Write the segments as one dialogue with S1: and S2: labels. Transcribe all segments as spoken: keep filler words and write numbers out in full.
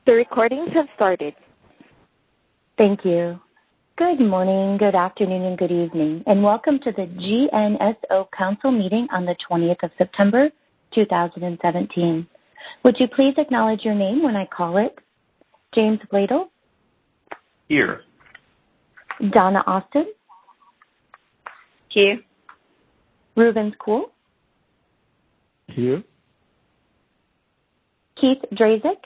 S1: The recordings have started.
S2: Thank you. Good morning, good afternoon, and good evening, and welcome to the G N S O Council meeting on the twentieth of September, two thousand seventeen. Would you please acknowledge your name when I call it? James Bladel?
S3: Here.
S2: Donna Austin?
S1: Here.
S2: Rubens Kuhl?
S4: Here.
S2: Keith Drazik?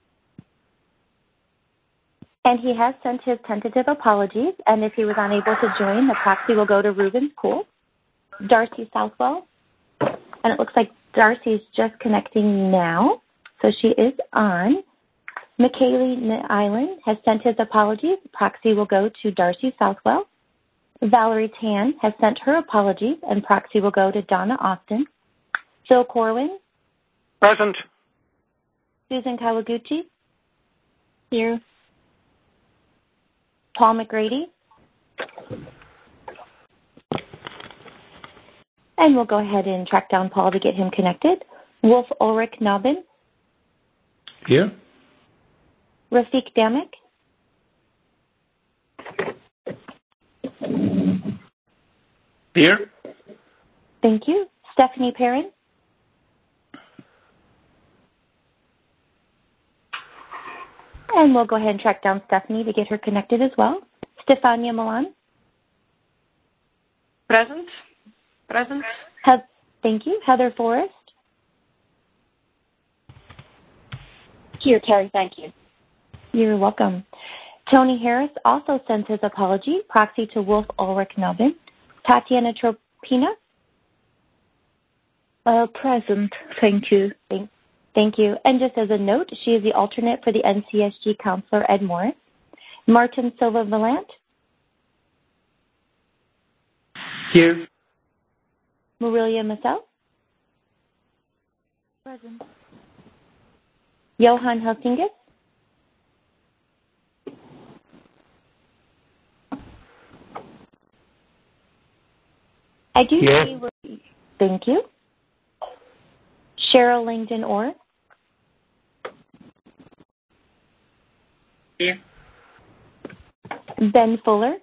S2: And he has sent his tentative apologies, and if he was unable to join, the proxy will go to Rubens Kuhl. Darcy Southwell, and it looks like Darcy's just connecting now, so she is on. McKaylee Island has sent his apologies. The proxy will go to Darcy Southwell. Valerie Tan has sent her apologies, and proxy will go to Donna Austin. Phil Corwin.
S3: Present.
S2: Susan Kawaguchi.
S1: Here.
S2: Paul McGrady. And we'll go ahead and track down Paul to get him connected. Wolf Ulrich Nobin.
S4: Here.
S2: Rafiq Damek.
S3: Here.
S2: Thank you. Stephanie Perrin. And we'll go ahead and track down Stephanie to get her connected as well. Stefania Milan.
S1: Present. Present.
S2: He- thank you. Heather Forrest.
S1: Here, Terry. Thank you.
S2: You're welcome. Tony Harris also sends his apology. Proxy to Wolf Ulrich Nobin. Tatiana Tropina.
S1: Uh, present. Thank you.
S2: Thank, thank you. And just as a note, she is the alternate for the N C S G counselor, Ed Morris. Martin Silva Valant.
S4: Here.
S2: Marilia Massel.
S1: Present.
S2: Johan Helsingus. I do
S4: Here.
S2: see where, thank you. Cheryl Langdon Orr.
S1: Here.
S2: Ben Fuller.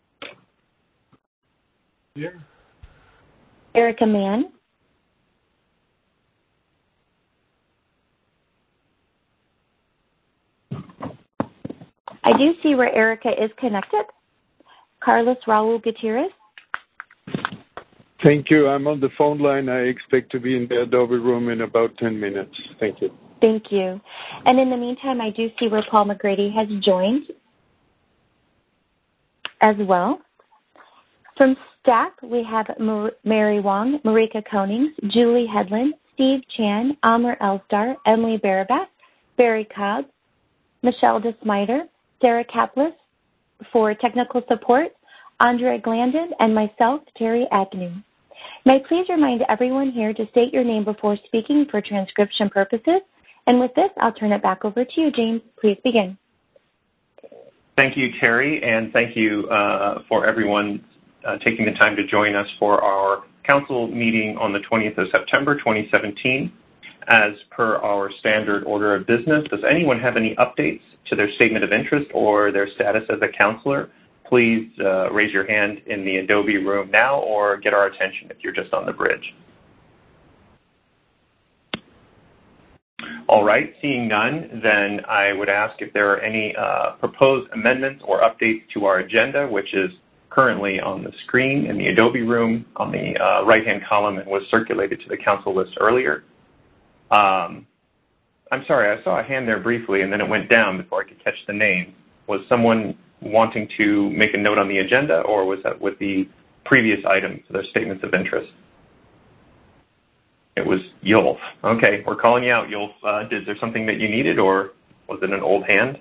S4: Here.
S2: Erica Mann. I do see where Erica is connected. Carlos Raul Gutierrez.
S4: Thank you. I'm on the phone line. I expect to be in the Adobe room in about ten minutes. Thank you.
S2: Thank you. And in the meantime, I do see where Paul McGrady has joined as well. From staff, we have Mar- Mary Wong, Marika Konings, Julie Hedlund, Steve Chan, Amr Elstar, Emily Barabat, Barry Cobb, Michelle DeSmiter, Sarah Kaplis for technical support, Andrea Glandon, and myself, Terry Agnew. May I please remind everyone here to state your name before speaking for transcription purposes. And with this, I'll turn it back over to you, James. Please begin.
S3: Thank you, Terry, and thank you uh, for everyone uh, taking the time to join us for our council meeting on the twentieth of September, twenty seventeen. As per our standard order of business, does anyone have any updates to their statement of interest or their status as a counselor? Please uh, raise your hand in the Adobe room now or get our attention if you're just on the bridge. All right, seeing none, then I would ask if there are any uh, proposed amendments or updates to our agenda, which is currently on the screen in the Adobe room on the uh, right-hand column and was circulated to the council list earlier. Um, I'm sorry, I saw a hand there briefly and then it went down before I could catch the name. Was someone wanting to make a note on the agenda, or was that with the previous item for their statements of interest? It was Yulf. Okay, we're calling you out, Yulf. Uh, is there something that you needed, or was it an old hand?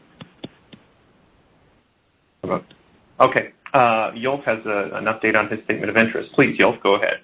S3: Okay, uh, Yulf has a, an update on his statement of interest. Please, Yulf, go ahead.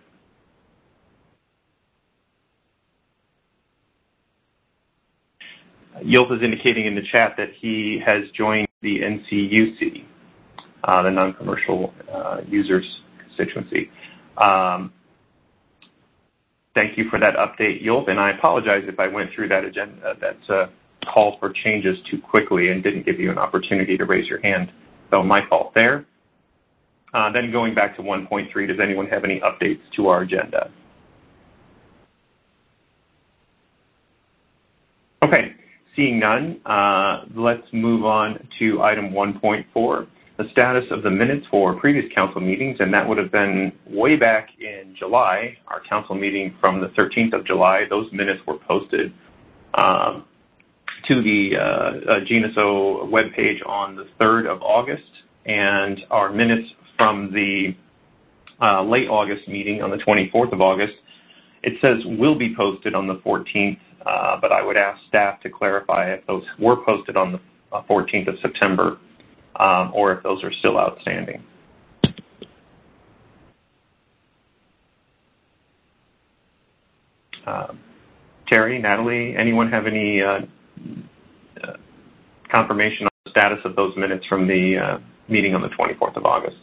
S3: Yulf is indicating in the chat that he has joined the N C U C, uh, the non-commercial uh, users constituency. Um, thank you for that update, Yulf, and I apologize if I went through that agenda, that uh, call for changes too quickly and didn't give you an opportunity to raise your hand. So my fault there. Uh, then going back to one point three, does anyone have any updates to our agenda? Okay, seeing none, uh, let's move on to item one point four, the status of the minutes for previous council meetings, and that would have been way back in July, our council meeting from the thirteenth of July. Those minutes were posted um, to the uh, uh, G N S O webpage on the third of August, and our minutes from the uh, late August meeting on the twenty-fourth of August, it says will be posted on the fourteenth, uh, but I would ask staff to clarify if those were posted on the fourteenth of September um, or if those are still outstanding. Uh, Terry, Natalie, anyone have any uh, uh, confirmation on the status of those minutes from the uh, meeting on the twenty-fourth of August?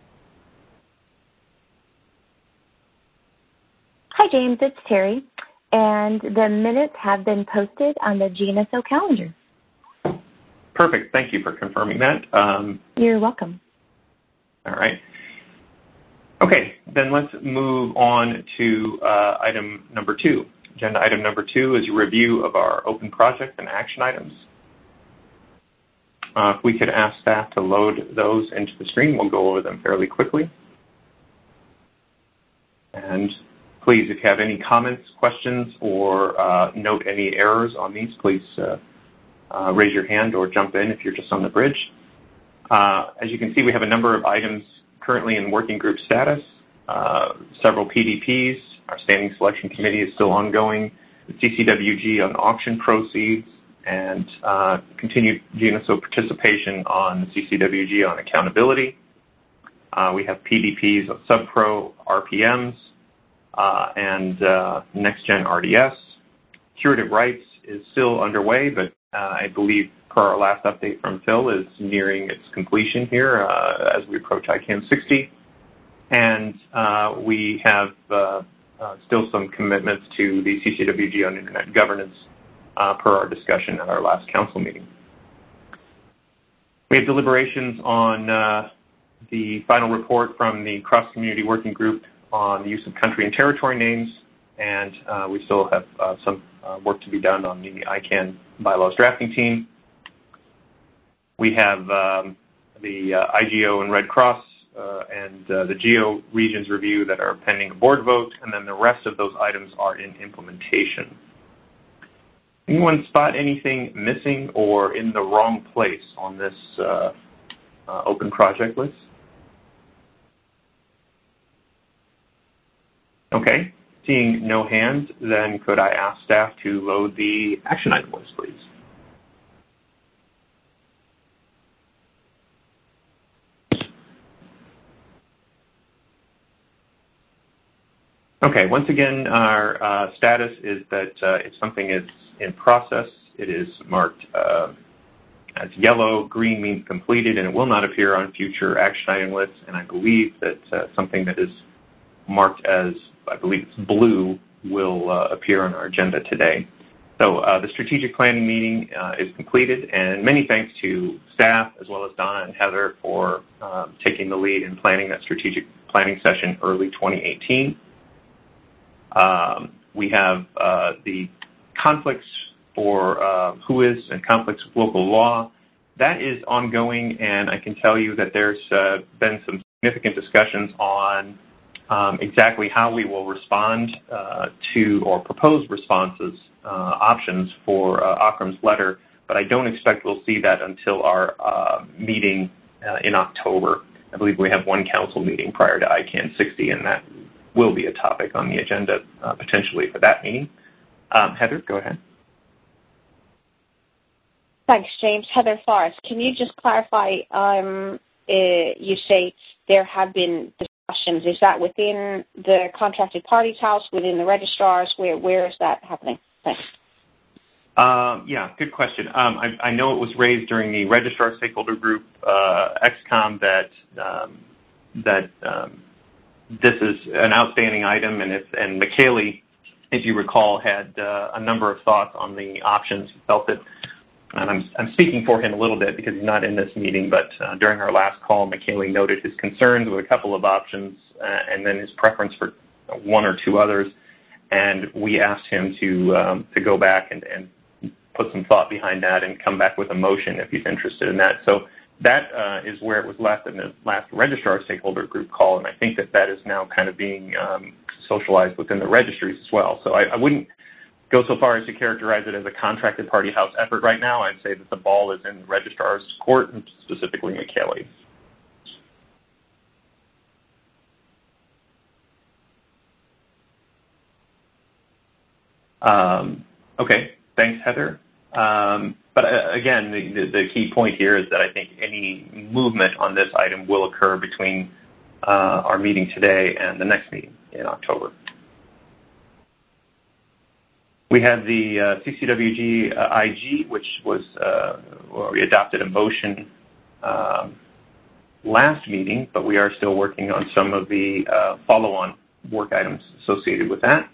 S2: Hi, James. It's Terry. And the minutes have been posted on the G N S O calendar.
S3: Perfect. Thank you for confirming that. Um,
S2: You're welcome.
S3: all right. Okay, then let's move on to uh, item number two. Agenda item number two is a review of our open projects and action items. Uh, if we could ask staff to load those into the screen, we'll go over them fairly quickly. And please, if you have any comments, questions, or uh, note any errors on these, please uh, uh, raise your hand or jump in if you're just on the bridge. Uh, as you can see, we have a number of items currently in working group status, uh, several P D Ps. Our standing selection committee is still ongoing, the C C W G on auction proceeds, and uh, continued G N S O participation on the C C W G on accountability. Uh, we have P D Ps of SubPro R P Ms, Uh, and uh, next-gen R D S. Curative rights is still underway, but uh, I believe per our last update from Phil is nearing its completion here uh, as we approach I CANN sixty. And uh, we have uh, uh, still some commitments to the C C W G on Internet governance uh, per our discussion at our last council meeting. We have deliberations on uh, the final report from the cross-community working group on the use of country and territory names, and uh, we still have uh, some uh, work to be done on the I CANN bylaws drafting team. We have um, the uh, I G O and Red Cross uh, and uh, the GEO regions review that are pending a board vote, and then the rest of those items are in implementation. Anyone spot anything missing or in the wrong place on this uh, uh, open project list? Okay, seeing no hands, then could I ask staff to load the action item list, please? Okay, once again, our uh, status is that uh, if something is in process, it is marked uh, as yellow, green means completed, and it will not appear on future action item lists, and I believe that uh, something that is marked as, I believe it's blue, will uh, appear on our agenda today. So uh, the strategic planning meeting uh, is completed, and many thanks to staff as well as Donna and Heather for uh, taking the lead in planning that strategic planning session early twenty eighteen. Um, we have uh, the conflicts for uh, W H O I S and conflicts with local law. That is ongoing, and I can tell you that there's uh, been some significant discussions on um, exactly how we will respond uh, to or propose responses, uh, options for uh, Akram's letter, but I don't expect we'll see that until our uh, meeting uh, in October. I believe we have one council meeting prior to I CANN sixty, and that will be a topic on the agenda uh, potentially for that meeting. Um, Heather, go ahead.
S1: Thanks, James. Heather Forrest, can you just clarify, um, uh, you say there have been discussions. Is that within the contracted parties' house, within the registrars? Where Where is that happening? Thanks.
S3: Um, yeah, good question. Um, I, I know it was raised during the registrar stakeholder group, uh, X COM, that, um, that um, this is an outstanding item, and, if, and McKaylee, if you recall, had uh, a number of thoughts on the options. He felt that and I'm, I'm speaking for him a little bit because he's not in this meeting, but uh, during our last call, Michele noted his concerns with a couple of options uh, and then his preference for one or two others, and we asked him to um, to go back and, and put some thought behind that and come back with a motion if he's interested in that. So that uh, is where it was left in the last registrar stakeholder group call, and I think that that is now kind of being um, socialized within the registries as well. So I, I wouldn't go so far as to characterize it as a contracted party house effort right now. I'd say that the ball is in the registrar's court, and specifically Michele. Um, okay, thanks, Heather. Um, but uh, again, the, the, the key point here is that I think any movement on this item will occur between uh, our meeting today and the next meeting in October. We had the uh, C C W G uh, I G, which was, uh, well, we adopted a motion um, last meeting, but we are still working on some of the uh, follow-on work items associated with that.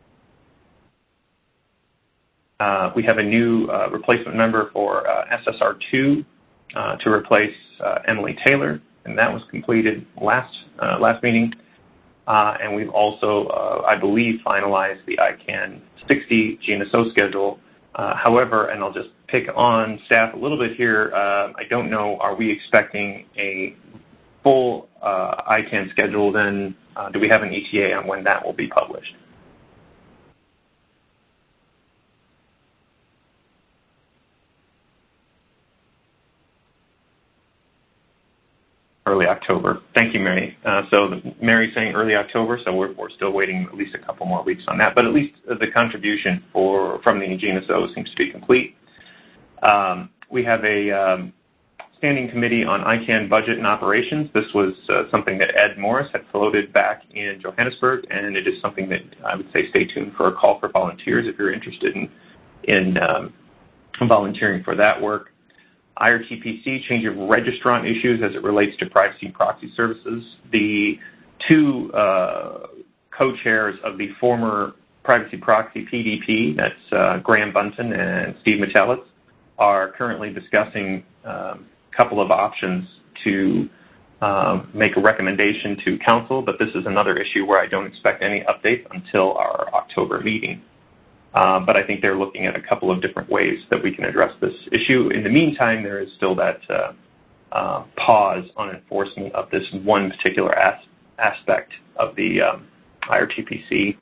S3: Uh, we have a new uh, replacement member for uh, S S R two uh, to replace uh, Emily Taylor, and that was completed last uh, last meeting. Uh, and we've also, uh, I believe, finalized the I CAN sixty G N S O schedule. Uh, however, and I'll just pick on staff a little bit here, uh, I don't know, are we expecting a full uh, I CAN schedule then? Uh, do we have an E T A on when that will be published? Early October. Thank you, Mary. Uh, so the, Mary's saying early October, so we're, we're still waiting at least a couple more weeks on that. But at least the contribution for from the G N S O seems to be complete. Um, we have a um, standing committee on I CAN budget and operations. This was uh, something that Ed Morris had floated back in Johannesburg, and it is something that I would say stay tuned for a call for volunteers if you're interested in, in um, volunteering for that work. I R T P C, change of registrant issues as it relates to privacy proxy services. The two uh, co-chairs of the former privacy proxy P D P, that's uh, Graham Bunton and Steve Metellitz, are currently discussing um, a couple of options to um, make a recommendation to council, but this is another issue where I don't expect any updates until our October meeting. Uh, but I think they're looking at a couple of different ways that we can address this issue. In the meantime, there is still that uh, uh, pause on enforcement of this one particular as aspect of the um, I R T P C.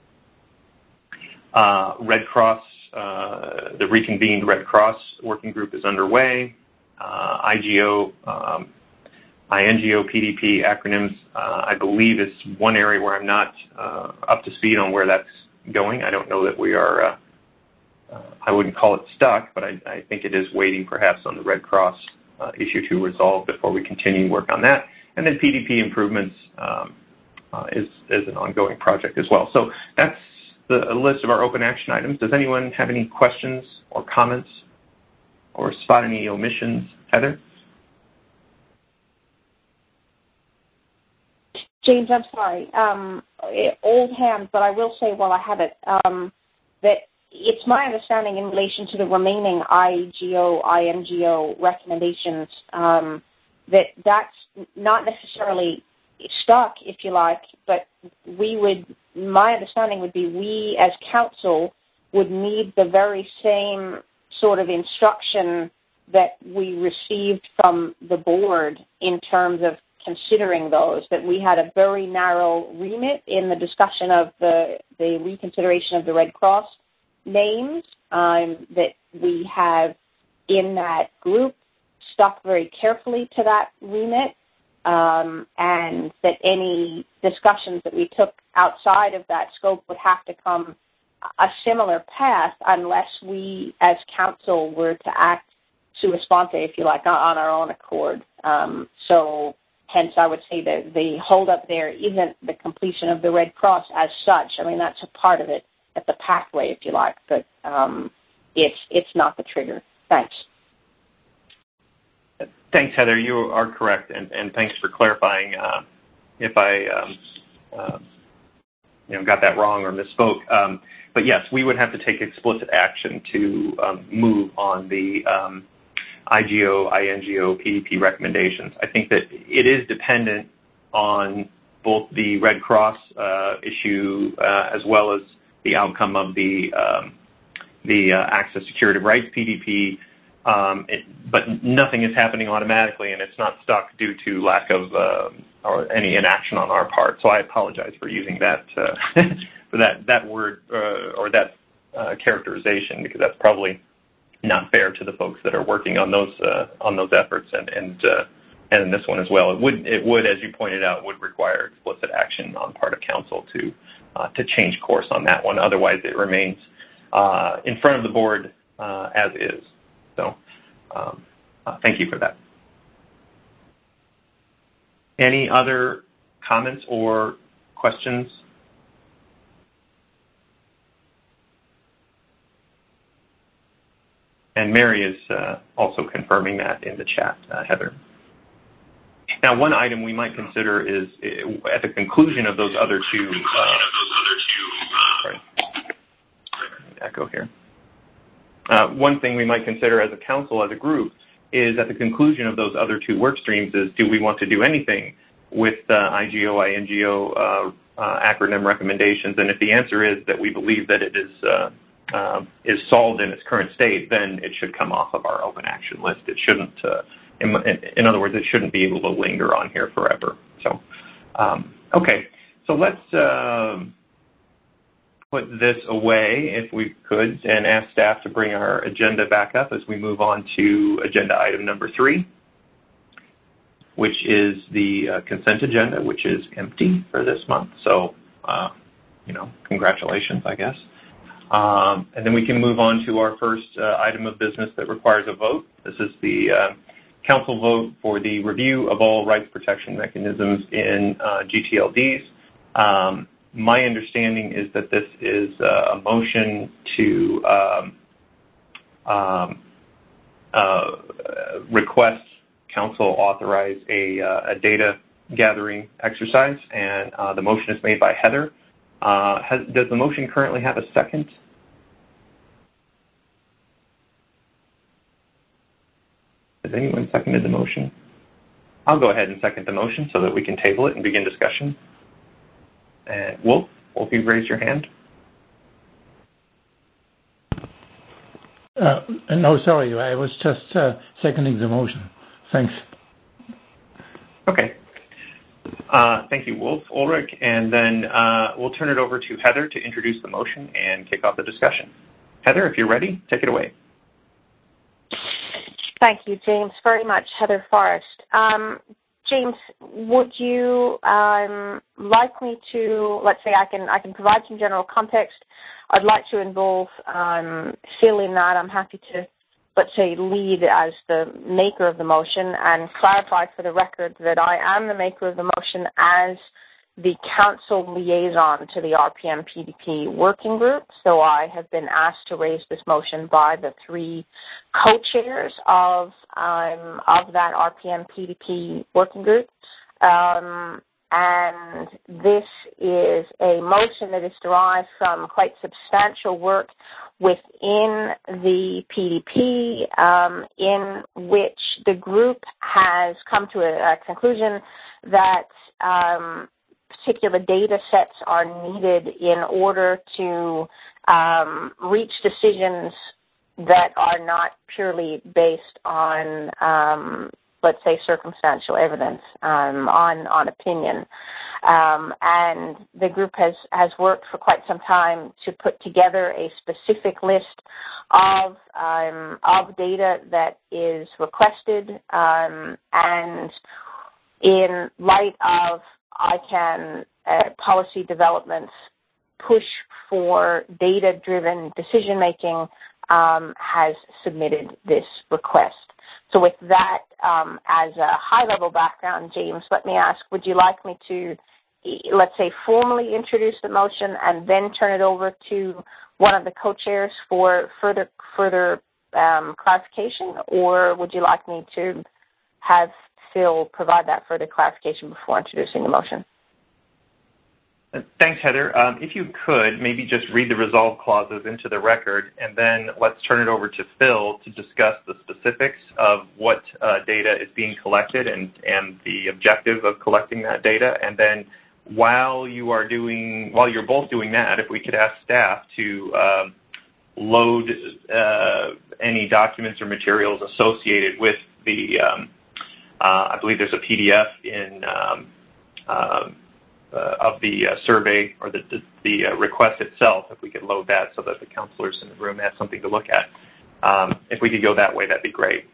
S3: Uh, Red Cross, uh, the reconvened Red Cross working group is underway. Uh, I G O, um, I N G O, P D P acronyms, uh, I believe is one area where I'm not uh, up to speed on where that's going. I don't know that we are, uh, uh, I wouldn't call it stuck, but I, I think it is waiting perhaps on the Red Cross uh, issue to resolve before we continue work on that. And then P D P improvements um, uh, is, is an ongoing project as well. So that's the a list of our open action items. Does anyone have any questions or comments or spot any omissions? Heather?
S1: James, I'm sorry. Um, old hand, but I will say while I have it, um, that it's my understanding in relation to the remaining I G O, I N G O recommendations um, that that's not necessarily stuck, if you like, but we would, my understanding would be we as council would need the very same sort of instruction that we received from the board in terms of considering those, that we had a very narrow remit in the discussion of the, the reconsideration of the Red Cross names, um, that we have in that group stuck very carefully to that remit, um, and that any discussions that we took outside of that scope would have to come a similar path unless we as council were to act sua sponte, if you like, on our own accord. Um, so hence I would say that the holdup there isn't the completion of the Red Cross as such. I mean, that's a part of it, at the pathway, if you like, but um, it's it's not the trigger. Thanks.
S3: Thanks, Heather. You are correct, and, and thanks for clarifying. Uh, if I um, uh, you know got that wrong or misspoke, um, but yes, we would have to take explicit action to um, move on the um, I G O, I N G O, P D P recommendations. I think that it is dependent on both the Red Cross uh, issue uh, as well as the outcome of the um, the uh, Access to Curative Rights P D P, um, it, but nothing is happening automatically, and it's not stuck due to lack of uh, or any inaction on our part. So I apologize for using that uh, for that that word uh, or that uh, characterization, because that's probably not fair to the folks that are working on those uh, on those efforts, and and uh, and in this one as well. It would it would, as you pointed out, would require explicit action on part of council to uh, to change course on that one. Otherwise, it remains uh, in front of the board uh, as is. So, um, uh, thank you for that. Any other comments or questions? And Mary is uh, also confirming that in the chat, uh, Heather. Now, one item we might consider is uh, at the conclusion of those other two. Uh, sorry, echo here. Uh, one thing we might consider as a council, as a group, is at the conclusion of those other two work streams is, do we want to do anything with uh, I G O, I N G O uh, uh, acronym recommendations? And if the answer is that we believe that it is uh, uh, is solved in its current state, then it should come off of our open action list. It shouldn't, uh, in, in other words, it shouldn't be able to linger on here forever. So, um, okay, so let's uh, put this away, if we could, and ask staff to bring our agenda back up as we move on to agenda item number three, which is the uh, consent agenda, which is empty for this month. So, uh, you know, congratulations, I guess. Um, and then we can move on to our first uh, item of business that requires a vote. This is the uh, council vote for the review of all rights protection mechanisms in uh, G T L Ds. Um, my understanding is that this is uh, a motion to um, um, uh, request council authorize a, uh, a data gathering exercise, and uh, the motion is made by Heather. Uh, has, does the motion currently have a second? Has anyone seconded the motion? I'll go ahead and second the motion so that we can table it and begin discussion. And Wolf, Wolf, you've raised your hand.
S5: Uh, no, sorry, I was just uh, seconding the motion. Thanks.
S3: Okay. Uh, thank you, Wolf, Ulrich, and then uh, we'll turn it over to Heather to introduce the motion and kick off the discussion. Heather, if you're ready, take it away.
S1: Thank you, James, very much. Heather Forrest. Um, James, would you um, like me to, let's say I can I can provide some general context. I'd like to involve um, Phil in that. I'm happy to, let's say, lead as the maker of the motion and clarify for the record that I am the maker of the motion as the council liaison to the R P M P D P working group. So I have been asked to raise this motion by the three co-chairs of um, of that R P M P D P working group. Um, and this is a motion that is derived from quite substantial work within the P D P, um, in which the group has come to a, a conclusion that um, particular data sets are needed in order to um, reach decisions that are not purely based on, um, let's say, circumstantial evidence, um, on, on opinion. Um, and the group has, has worked for quite some time to put together a specific list of, um, of data that is requested, um, and in light of I CAN uh, policy developments push for data-driven decision-making, um, has submitted this request. So with that um, as a high-level background, James, let me ask, would you like me to, let's say, formally introduce the motion and then turn it over to one of the co-chairs for further, further um, clarification, or would you like me to have Phil provide that further clarification before introducing the motion?
S3: Thanks, Heather. Um, if you could, maybe just read the resolve clauses into the record, and then let's turn it over to Phil to discuss the specifics of what uh, data is being collected and, and the objective of collecting that data. And then while you are doing, while you're both doing that, if we could ask staff to um, load uh, any documents or materials associated with the, um, uh, I believe there's a P D F in um, um, Uh, of the uh, survey or the, the, the uh, request itself, if we could load that so that the counselors in the room have something to look at. Um, if we could go that way, that'd be great.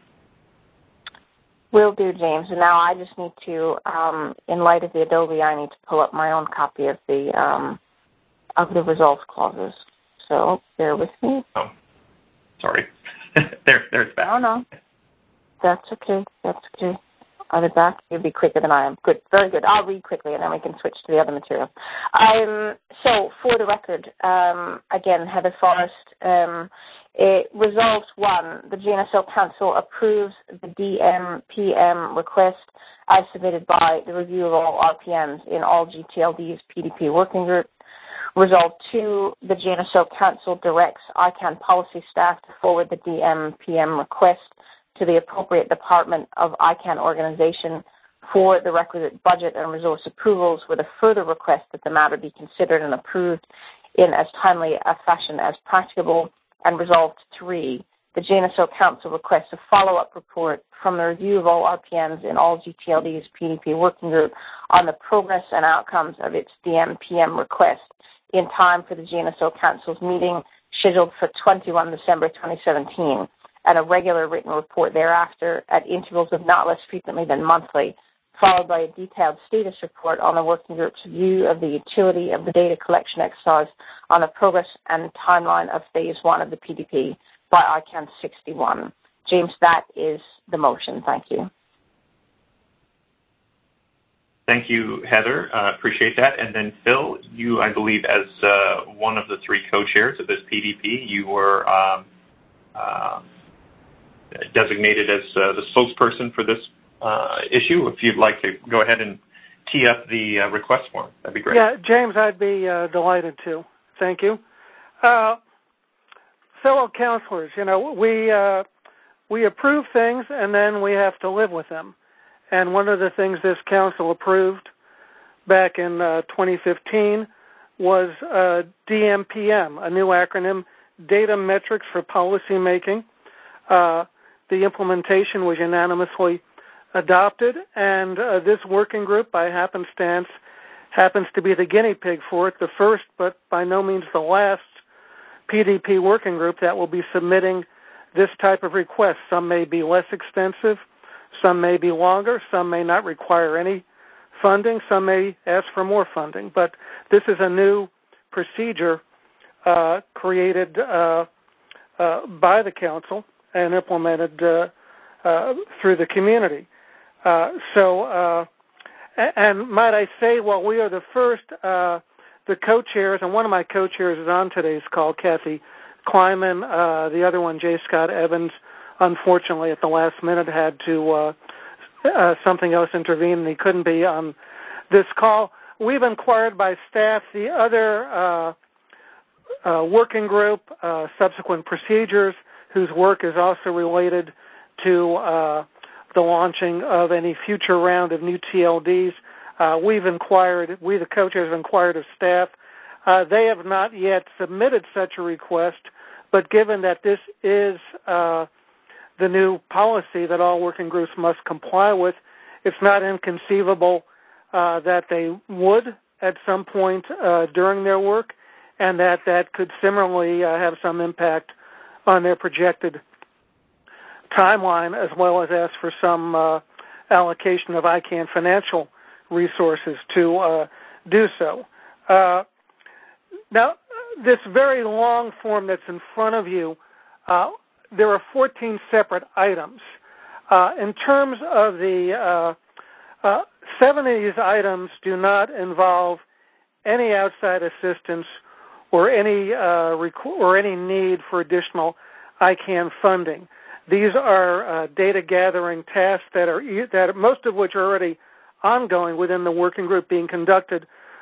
S1: Will do, James. And now I just need to, um, in light of the Adobe, I need to pull up my own copy of the um, of the results clauses. So bear with me.
S3: Oh, sorry. there, there's back.
S1: Oh, no. That's okay. That's okay. Are they back? You'll be quicker than I am. Good. Very good. I'll read quickly, and then we can switch to the other material. Um, so, for the record, um, again, Heather Forrest, um, it resolves one, the G N S O Council approves the D M P M request as submitted by the review of all R P Ms in all G T L D's P D P working group. Resolve two, the G N S O Council directs I CANN policy staff to forward the D M P M request to the appropriate department of I CANN organization for the requisite budget and resource approvals with a further request that the matter be considered and approved in as timely a fashion as practicable. And resolved three, the G N S O Council requests a follow-up report from the review of all R P Ms in all G T L D's P D P working group on the progress and outcomes of its D M P M request in time for the G N S O Council's meeting scheduled for the twenty-first of December twenty seventeen. And a regular written report thereafter at intervals of not less frequently than monthly, followed by a detailed status report on the working group's view of the utility of the data collection exercise on the progress and timeline of phase one of the P D P by I CANN sixty-one. James, that is the motion. Thank you.
S3: Thank you, Heather. Uh, appreciate that. And then, Phil, you, I believe, as uh, one of the three co-chairs of this P D P, you were um, uh, designated as uh, the spokesperson for this uh, issue. If you'd like to go ahead and tee up the uh, request form, that'd be great.
S6: Yeah, James, I'd be uh, delighted to. Thank you. Uh, fellow counselors, you know, we uh, we approve things and then we have to live with them. And one of the things this council approved back in uh, twenty fifteen was uh, D M P M, a new acronym, Data Metrics for Policy Making. Uh, the implementation was unanimously adopted, and uh, this working group, by happenstance, happens to be the guinea pig for it, the first but by no means the last P D P working group that will be submitting this type of request. Some may be less extensive, some may be longer, some may not require any funding, some may ask for more funding. But this is a new procedure uh, created uh, uh, by the council and implemented uh, uh, through the community. Uh, so, uh, and might I say, well, we are the first, uh, the co-chairs, and one of my co-chairs is on today's call, Kathy Kleiman. Uh, the other one, J. Scott Evans, unfortunately at the last minute had to, uh, uh, something else intervene, and he couldn't be on this call. We've inquired by staff the other uh, uh, working group, uh, subsequent procedures, whose work is also related to uh, the launching of any future round of new T L Ds. Uh, we've inquired, we the co-chairs have inquired of staff. Uh, they have not yet submitted such a request, but given that this is uh, the new policy that all working groups must comply with, it's not inconceivable uh, that they would at some point uh, during their work, and that that could similarly uh, have some impact on their projected timeline, as well as ask for some uh, allocation of I CANN financial resources to uh, do so. Uh, now, this very long form that's in front of you, uh, there are fourteen separate items. Uh, in terms of the, uh, uh, seven of these items do not involve any outside assistance or any uh, requ- or any need for additional I CANN funding. These are uh, data gathering tasks that are that most of which are already ongoing within the working group, being conducted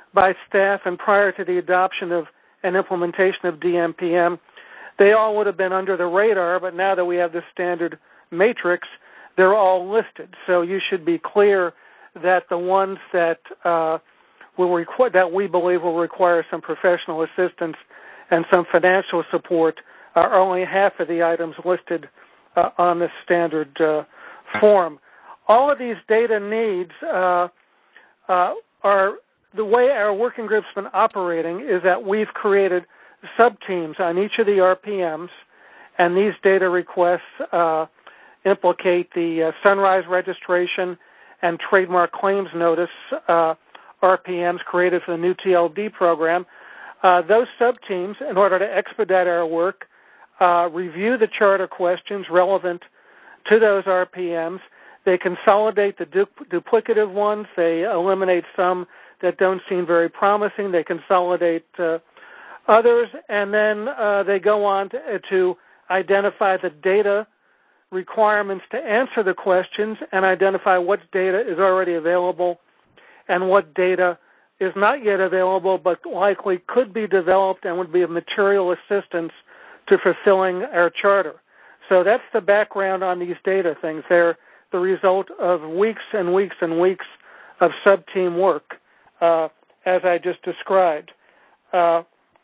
S6: by staff and prior to the adoption of and implementation of D M P M, they all would have been under the radar, but now that we have the standard matrix, they're all listed. So you should be clear that the ones that uh, will requ- that we believe will require some professional assistance and some financial support are only half of the items listed uh, on the standard uh, form. All of these data needs uh, uh, are the way our working group's been operating is that we've created sub-teams on each of the R P Ms, and these data requests uh, implicate the uh, Sunrise registration and trademark claims notice uh, R P Ms created for the new T L D program. Uh, those sub-teams, in order to expedite our work, uh, review the charter questions relevant to those R P Ms. They consolidate the du- duplicative ones. They eliminate some that don't seem very promising. They consolidate uh, others, and then uh, they go on to, to identify the data requirements to answer the questions and identify what data is already available and what data is not yet available but likely could be developed and would be of material assistance to fulfilling our charter. So that's the background on these data things. They're the result of weeks and weeks and weeks of sub-team work, uh, as I just described. Uh,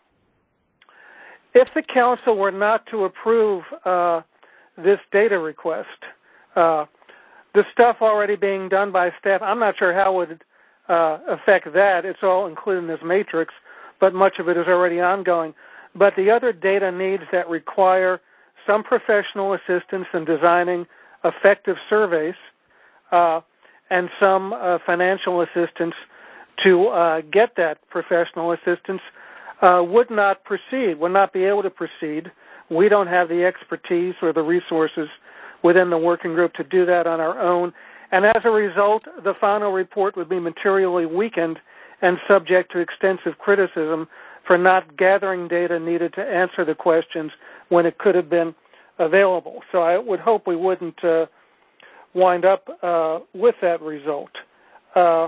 S6: if the council were not to approve uh, this data request, uh, the stuff already being done by staff, I'm not sure how it would uh, affect that. It's all included in this matrix, but much of it is already ongoing. But the other data needs that require some professional assistance in designing effective surveys uh, and some uh, financial assistance to uh, get that professional assistance uh, would not proceed, would not be able to proceed. We don't have the expertise or the resources within the working group to do that on our own. And as a result, the final report would be materially weakened and subject to extensive criticism for not gathering data needed to answer the questions when it could have been available. So I would hope we wouldn't uh, wind up uh, with that result. Uh,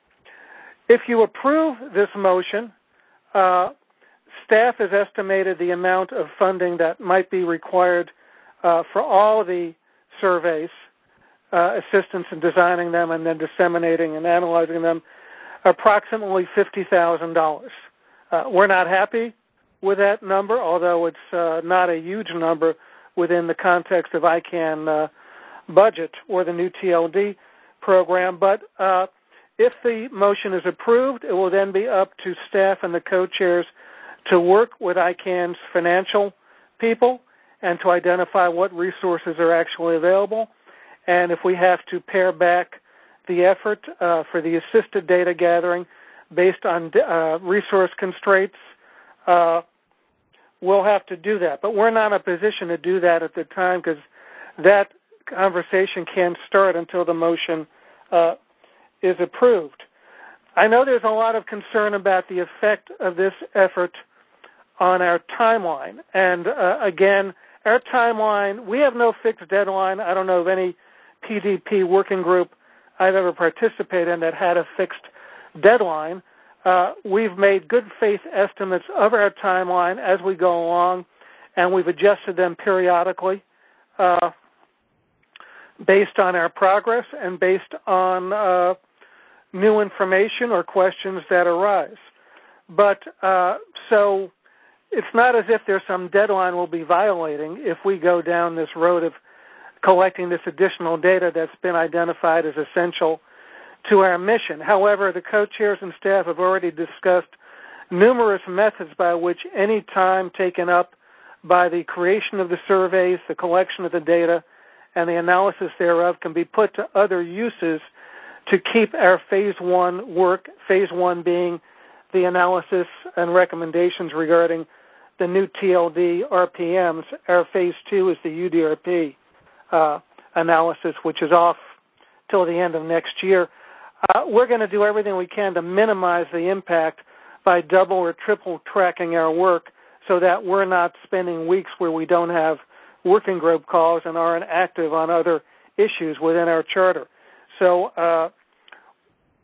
S6: if you approve this motion, uh, staff has estimated the amount of funding that might be required uh, for all the surveys, uh, assistance in designing them and then disseminating and analyzing them, approximately fifty thousand dollars. Uh, we're not happy with that number, although it's uh, not a huge number within the context of I CANN uh, budget or the new T L D program. But uh, if the motion is approved, it will then be up to staff and the co-chairs to work with I CANN's financial people and to identify what resources are actually available. And if we have to pare back the effort uh, for the assisted data gathering based on uh, resource constraints, uh, we'll have to do that. But we're not in a position to do that at the time because that conversation can't start until the motion uh, is approved. I know there's a lot of concern about the effect of this effort on our timeline. And uh, again, our timeline, we have no fixed deadline. I don't know of any P D P working group I've ever participated in that had a fixed deadline. Uh, we've made good faith estimates of our timeline as we go along, and we've adjusted them periodically uh, based on our progress and based on uh, new information or questions that arise. But uh, so it's not as if there's some deadline we'll be violating if we go down this road of collecting this additional data that's been identified as essential to our mission. However, the co-chairs and staff have already discussed numerous methods by which any time taken up by the creation of the surveys, the collection of the data, and the analysis thereof can be put to other uses to keep our phase one work, phase one being the analysis and recommendations regarding the new T L D R P Ms. Our phase two is the U D R P uh, analysis, which is off till the end of next year. Uh, we're going to do everything we can to minimize the impact by double or triple tracking our work so that we're not spending weeks where we don't have working group calls and aren't active on other issues within our charter. So uh,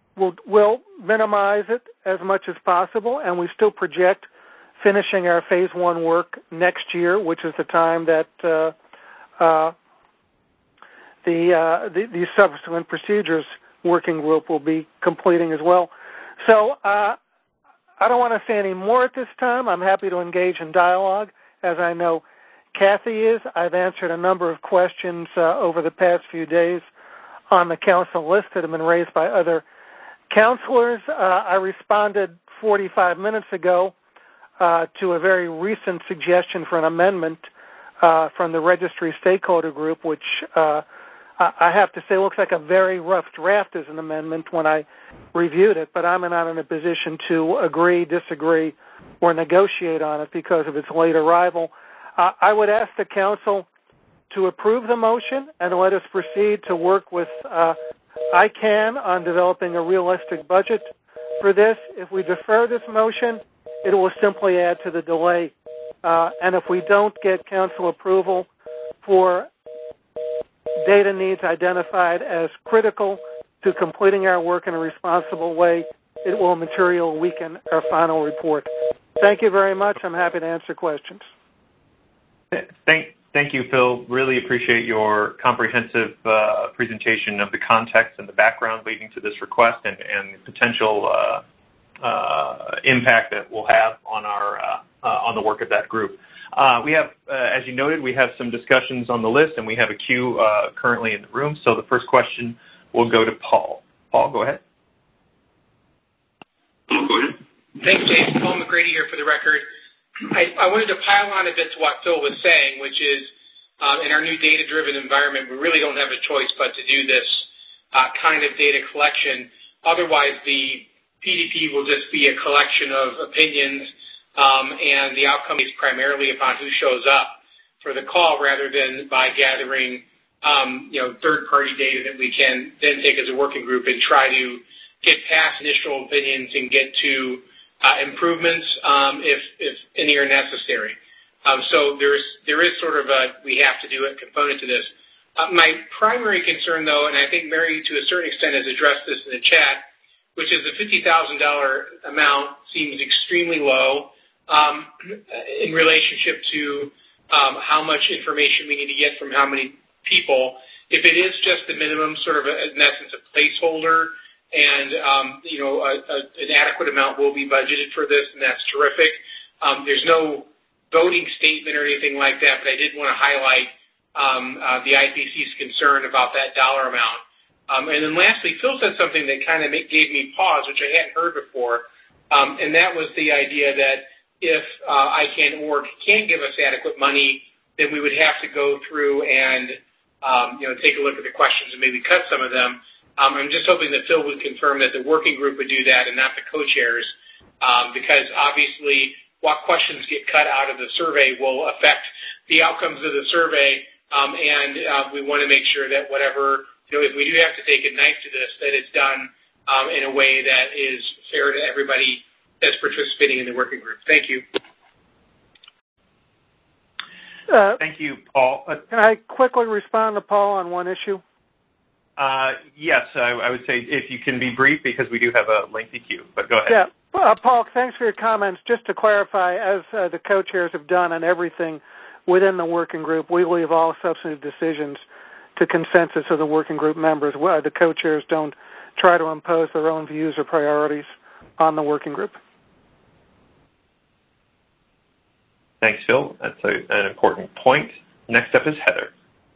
S6: we'll, we'll minimize it as much as possible, and we still project finishing our phase one work next year, which is the time that uh, uh, the, uh, the the subsequent procedures working group will be completing as well. So uh, I don't want to say any more at this time. I'm happy to engage in dialogue, as I know Kathy is. I've answered a number of questions uh, over the past few days on the council list that have been raised by other counselors. Uh, I responded forty-five minutes ago uh, to a very recent suggestion for an amendment uh, from the registry stakeholder group, which uh, I have to say looks like a very rough draft as an amendment when I reviewed it, but I'm not in a position to agree, disagree, or negotiate on it because of its late arrival. Uh, I would ask the council to approve the motion and let us proceed to work with uh, I CANN on developing a realistic budget for this. If we defer this motion, it will simply add to the delay. Uh, and if we don't get council approval for data needs identified as critical to completing our work in a responsible way, it will materially weaken our final report. Thank you very much. I'm happy to answer questions.
S3: Thank, thank you, Phil. Really appreciate your comprehensive uh, presentation of the context and the background leading to this request and, and the potential uh, uh, impact that we'll have on our uh, uh, on the work of that group. Uh, we have, uh, as you noted, we have some discussions on the list, and we have a queue uh, currently in the room. So the first question will go to Paul. Paul, go ahead.
S7: Paul, go ahead. Thanks, James. Paul McGrady here for the record. I, I wanted to pile on a bit to what Phil was saying, which is um, in our new data-driven environment, we really don't have a choice but to do this uh, kind of data collection. Otherwise, the P D P will just be a collection of opinions, um, and the outcome is primarily upon who shows up for the call rather than by gathering um, you know, third-party data that we can then take as a working group and try to get past initial opinions and get to Uh, improvements um, if, if any are necessary. Um, so there's there is sort of a we have to do it component to this. Uh, my primary concern, though, and I think Mary to a certain extent has addressed this in the chat, which is the fifty thousand dollars amount seems extremely low um, in relationship to um, how much information we need to get from how many people. If it is just the minimum, sort of a, in essence a placeholder, and, um, you know, a, a, an adequate amount will be budgeted for this, and that's terrific. Um, there's no voting statement or anything like that, but I did want to highlight um, uh, the I P C's concern about that dollar amount. Um, and then lastly, Phil said something that kind of gave me pause, which I hadn't heard before, um, and that was the idea that if uh, I CANN org can't give us adequate money, then we would have to go through and, um, you know, take a look at the questions and maybe cut some of them. Um, I'm just hoping that Phil would confirm that the working group would do that and not the co-chairs, um, because obviously what questions get cut out of the survey will affect the outcomes of the survey, um, and uh, we want to make sure that whatever, you know, if we do have to take a knife to this, that it's done um, in a way that is fair to everybody that's participating in the working group. Thank you.
S6: Uh,
S3: Thank you, Paul. Uh,
S6: can I quickly respond to Paul on one issue?
S3: Uh, yes, I, I would say if you can be brief because we do have a lengthy queue, but go ahead.
S6: Yeah, uh, Paul, thanks for your comments. Just to clarify, as uh, the co-chairs have done on everything within the working group, we leave all substantive decisions to consensus of the working group members. Well, the co-chairs don't try to impose their own views or priorities on the working group.
S3: Thanks, Phil. That's a, an important point. Next up is Heather.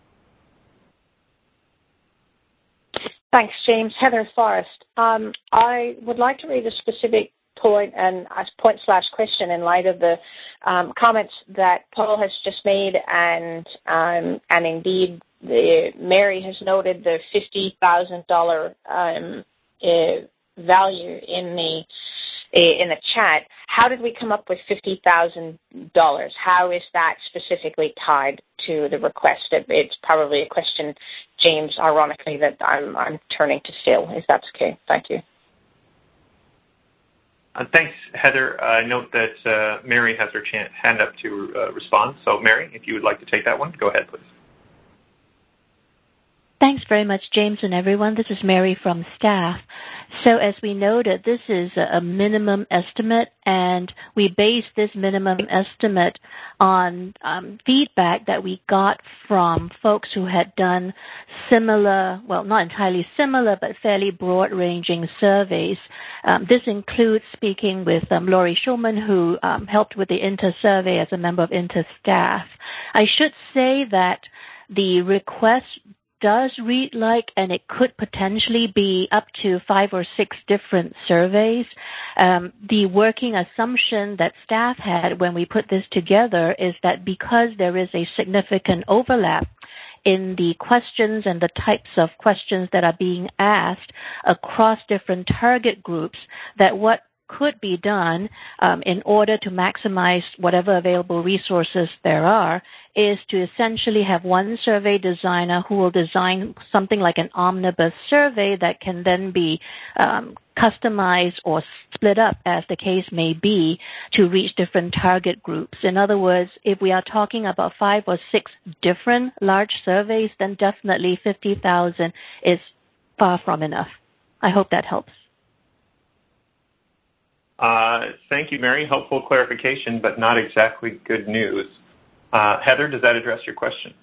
S1: Thanks, James. Heather Forrest. Um, I would like to raise a specific point and a point slash question in light of the um, comments that Paul has just made, and um, and indeed the, Mary has noted the fifty thousand dollars um, uh, value in the in the chat. How did we come up with fifty thousand dollars? How is that specifically tied to the request? It's probably a question, James, ironically, that I'm, I'm turning to Phil, if that's okay. Thank you.
S3: Uh, thanks, Heather. I note that uh, Mary has her chan- hand up to uh, respond. So, Mary, if you would like to take that one, go ahead, please.
S8: Thanks very much, James and everyone. This is Mary from staff. So as we noted, this is a minimum estimate, and we base this minimum estimate on um, feedback that we got from folks who had done similar, well, not entirely similar, but fairly broad-ranging surveys. Um, this includes speaking with um, Laurie Schulman, who um, helped with the Inter survey as a member of Inter staff. I should say that the request does read like, and it could potentially be up to five or six different surveys. Um, the working assumption that staff had when we put this together is that because there is a significant overlap in the questions and the types of questions that are being asked across different target groups, that what could be done um, in order to maximize whatever available resources there are is to essentially have one survey designer who will design something like an omnibus survey that can then be um, customized or split up, as the case may be, to reach different target groups. In other words, if we are talking about five or six different large surveys, then definitely fifty thousand is far from enough. I hope that helps.
S3: Uh, thank you, Mary. Helpful clarification, but not exactly good news. Uh, Heather, does that address your question?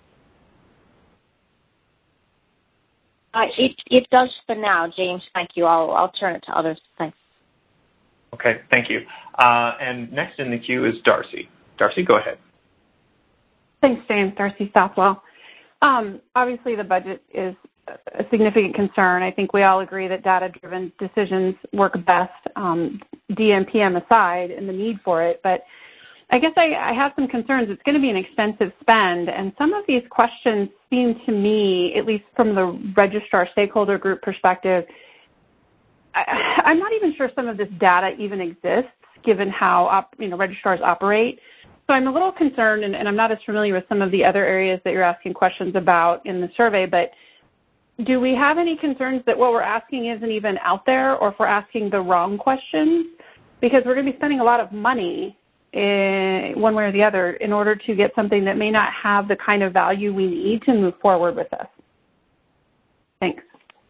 S1: Uh, it, it does for now, James. Thank you. I'll, I'll turn it to others. Thanks.
S3: Okay, thank you. Uh, and next in the queue is Darcy. Darcy, go ahead.
S9: Thanks, James. Darcy Southwell. Um, obviously, the budget is a significant concern. I think we all agree that data-driven decisions work best, um, D M P M aside, and the need for it. But I guess I, I have some concerns. It's going to be an expensive spend, and some of these questions seem to me, at least from the registrar stakeholder group perspective, I, I'm not even sure some of this data even exists, given how op, you know registrars operate. So I'm a little concerned, and, and I'm not as familiar with some of the other areas that you're asking questions about in the survey, but do we have any concerns that what we're asking isn't even out there, or if we're asking the wrong questions? Because we're going to be spending a lot of money in one way or the other in order to get something that may not have the kind of value we need to move forward with this. Thanks.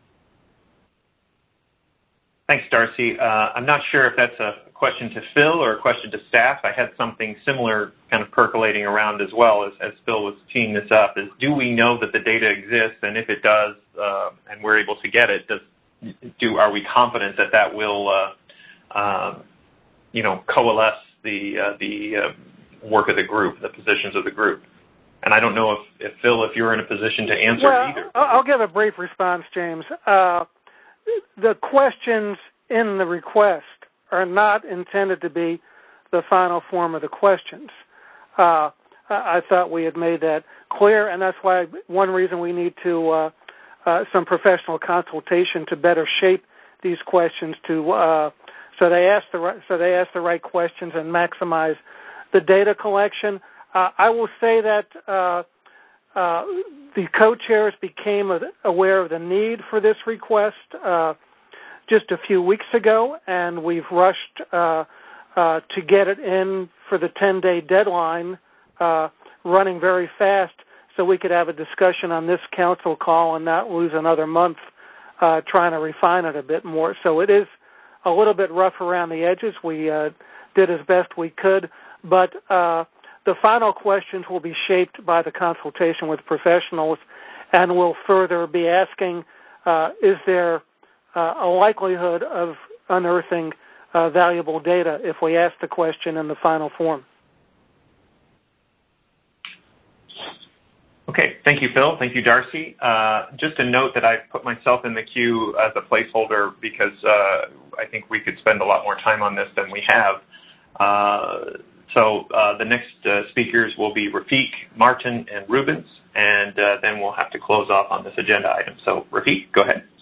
S3: Thanks, Darcy. Uh, I'm not sure if that's a question to Phil or a question to staff. I had something similar kind of percolating around as well as, as Phil was teeing this up, is do we know that the data exists, and if it does, uh, and we're able to get it, does, do are we confident that that will, uh, um, you know, coalesce the uh, the uh, work of the group, the positions of the group? And I don't know if, if Phil, if you're in a position to answer
S6: well,
S3: either.
S6: I'll give a brief response, James. Uh, the questions in the request are not intended to be the final form of the questions. Uh, I thought we had made that clear, and that's why one reason we need to uh, uh, some professional consultation to better shape these questions to uh, so they ask the right, so they ask the right questions and maximize the data collection. Uh, I will say that uh, uh, the co-chairs became aware of the need for this request uh, just a few weeks ago, and we've rushed uh, uh, to get it in for the ten-day deadline, uh, running very fast so we could have a discussion on this council call and not lose another month uh, trying to refine it a bit more. So it is a little bit rough around the edges. We uh, did as best we could, but uh, the final questions will be shaped by the consultation with professionals, and we'll further be asking, uh, is there uh, a likelihood of unearthing uh, valuable data if we ask the question in the final form?
S3: Okay, thank you, Phil. Thank you, Darcy. Uh, just a note that I put myself in the queue as a placeholder because uh, I think we could spend a lot more time on this than we have. Uh, so uh, the next uh, speakers will be Rafiq, Martin, and Rubens, and uh, then we'll have to close off on this agenda item. So Rafiq, go ahead.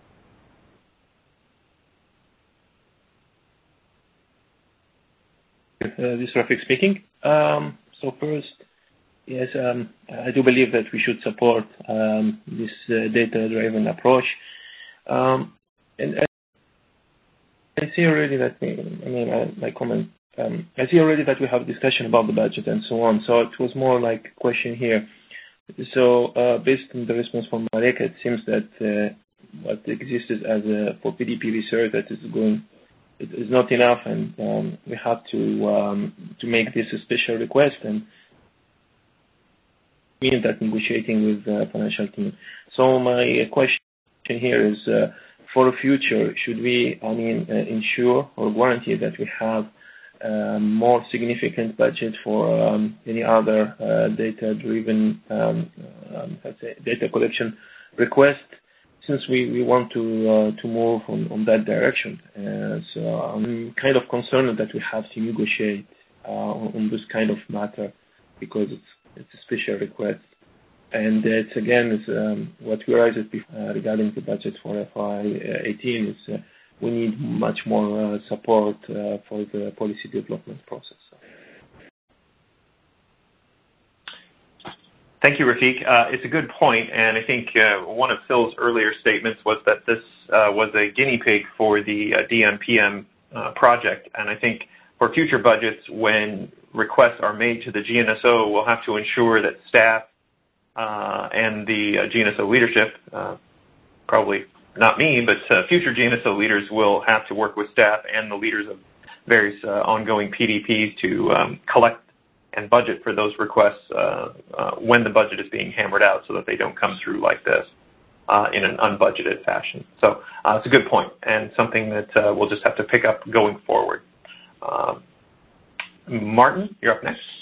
S10: Uh, this is Rafiq speaking. Um, so first, yes, um, I do believe that we should support um, this uh, data-driven approach. Um, and I see already that, I mean, uh, my comment, um, I see already that we have a discussion about the budget and so on. So it was more like a question here. So uh, based on the response from Mareka, it seems that uh, what exists as a, for P D P research that is going it is not enough, and um, we have to um, to make this a special request and mean that negotiating with the financial team. So my question here is, uh, for the future, should we, I mean, uh, ensure or guarantee that we have uh, more significant budget for um, any other uh, data-driven, um, um, let's say, data collection request, since we, we want to uh, to move on, on that direction? Uh, so I'm kind of concerned that we have to negotiate uh, on, on this kind of matter, because it's it's a special request. And it's, again, it's, um, what we raised uh, regarding the budget for F Y eighteen is uh, we need much more uh, support uh, for the policy development process.
S3: Thank you, Rafiq. Uh, it's a good point, and I think uh, one of Phil's earlier statements was that this uh, was a guinea pig for the uh, D M P M uh, project, and I think for future budgets, when requests are made to the G N S O, we'll have to ensure that staff uh, and the uh, G N S O leadership, uh, probably not me, but uh, future G N S O leaders will have to work with staff and the leaders of various uh, ongoing P D Ps to um, collect and budget for those requests uh, uh, when the budget is being hammered out, so that they don't come through like this uh, in an unbudgeted fashion. So uh, it's a good point, and something that uh, we'll just have to pick up going forward. Um, Martin, you're up next.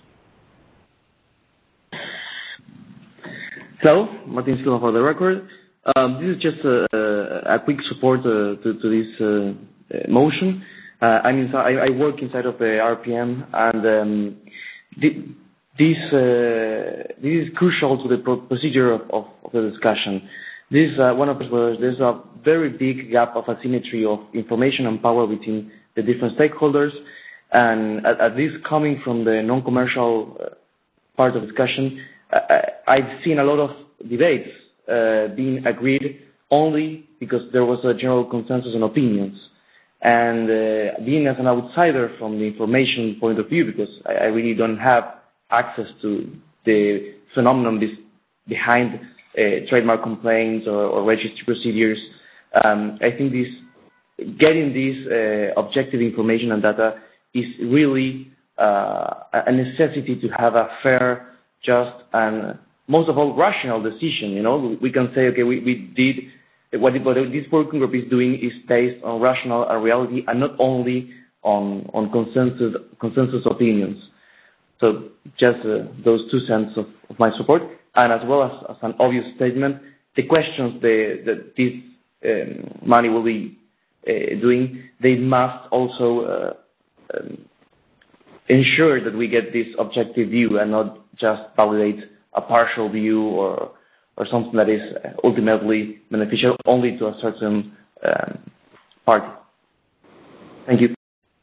S11: Hello, Martin Silva for the record. Um, this is just a, a quick support uh, to, to this uh, motion. Uh, I mean, I, I work inside of the R P M, and um, the, this uh, this is crucial to the pro procedure of, of, of the discussion. This is uh, one of the there's a very big gap of asymmetry of information and power between the different stakeholders. And at, at least coming from the non-commercial uh, part of the discussion, uh, I've seen a lot of debates uh, being agreed only because there was a general consensus on opinions. And uh, being as an outsider from the information point of view, because I, I really don't have access to the phenomenon this, behind uh, trademark complaints or, or registry procedures, um, I think this getting this uh, objective information and data is really uh, a necessity to have a fair, just, and most of all, rational decision. You know, we can say, okay, we, we did what, what this working group is doing is based on rational and reality, and not only on on consensus consensus opinions. So just uh, those two cents of, of my support, and as well as, as an obvious statement, the questions the, that this um, money will be uh, doing, they must also uh, Um, ensure that we get this objective view and not just validate a partial view or or something that is ultimately beneficial only to a certain um, party. Thank you.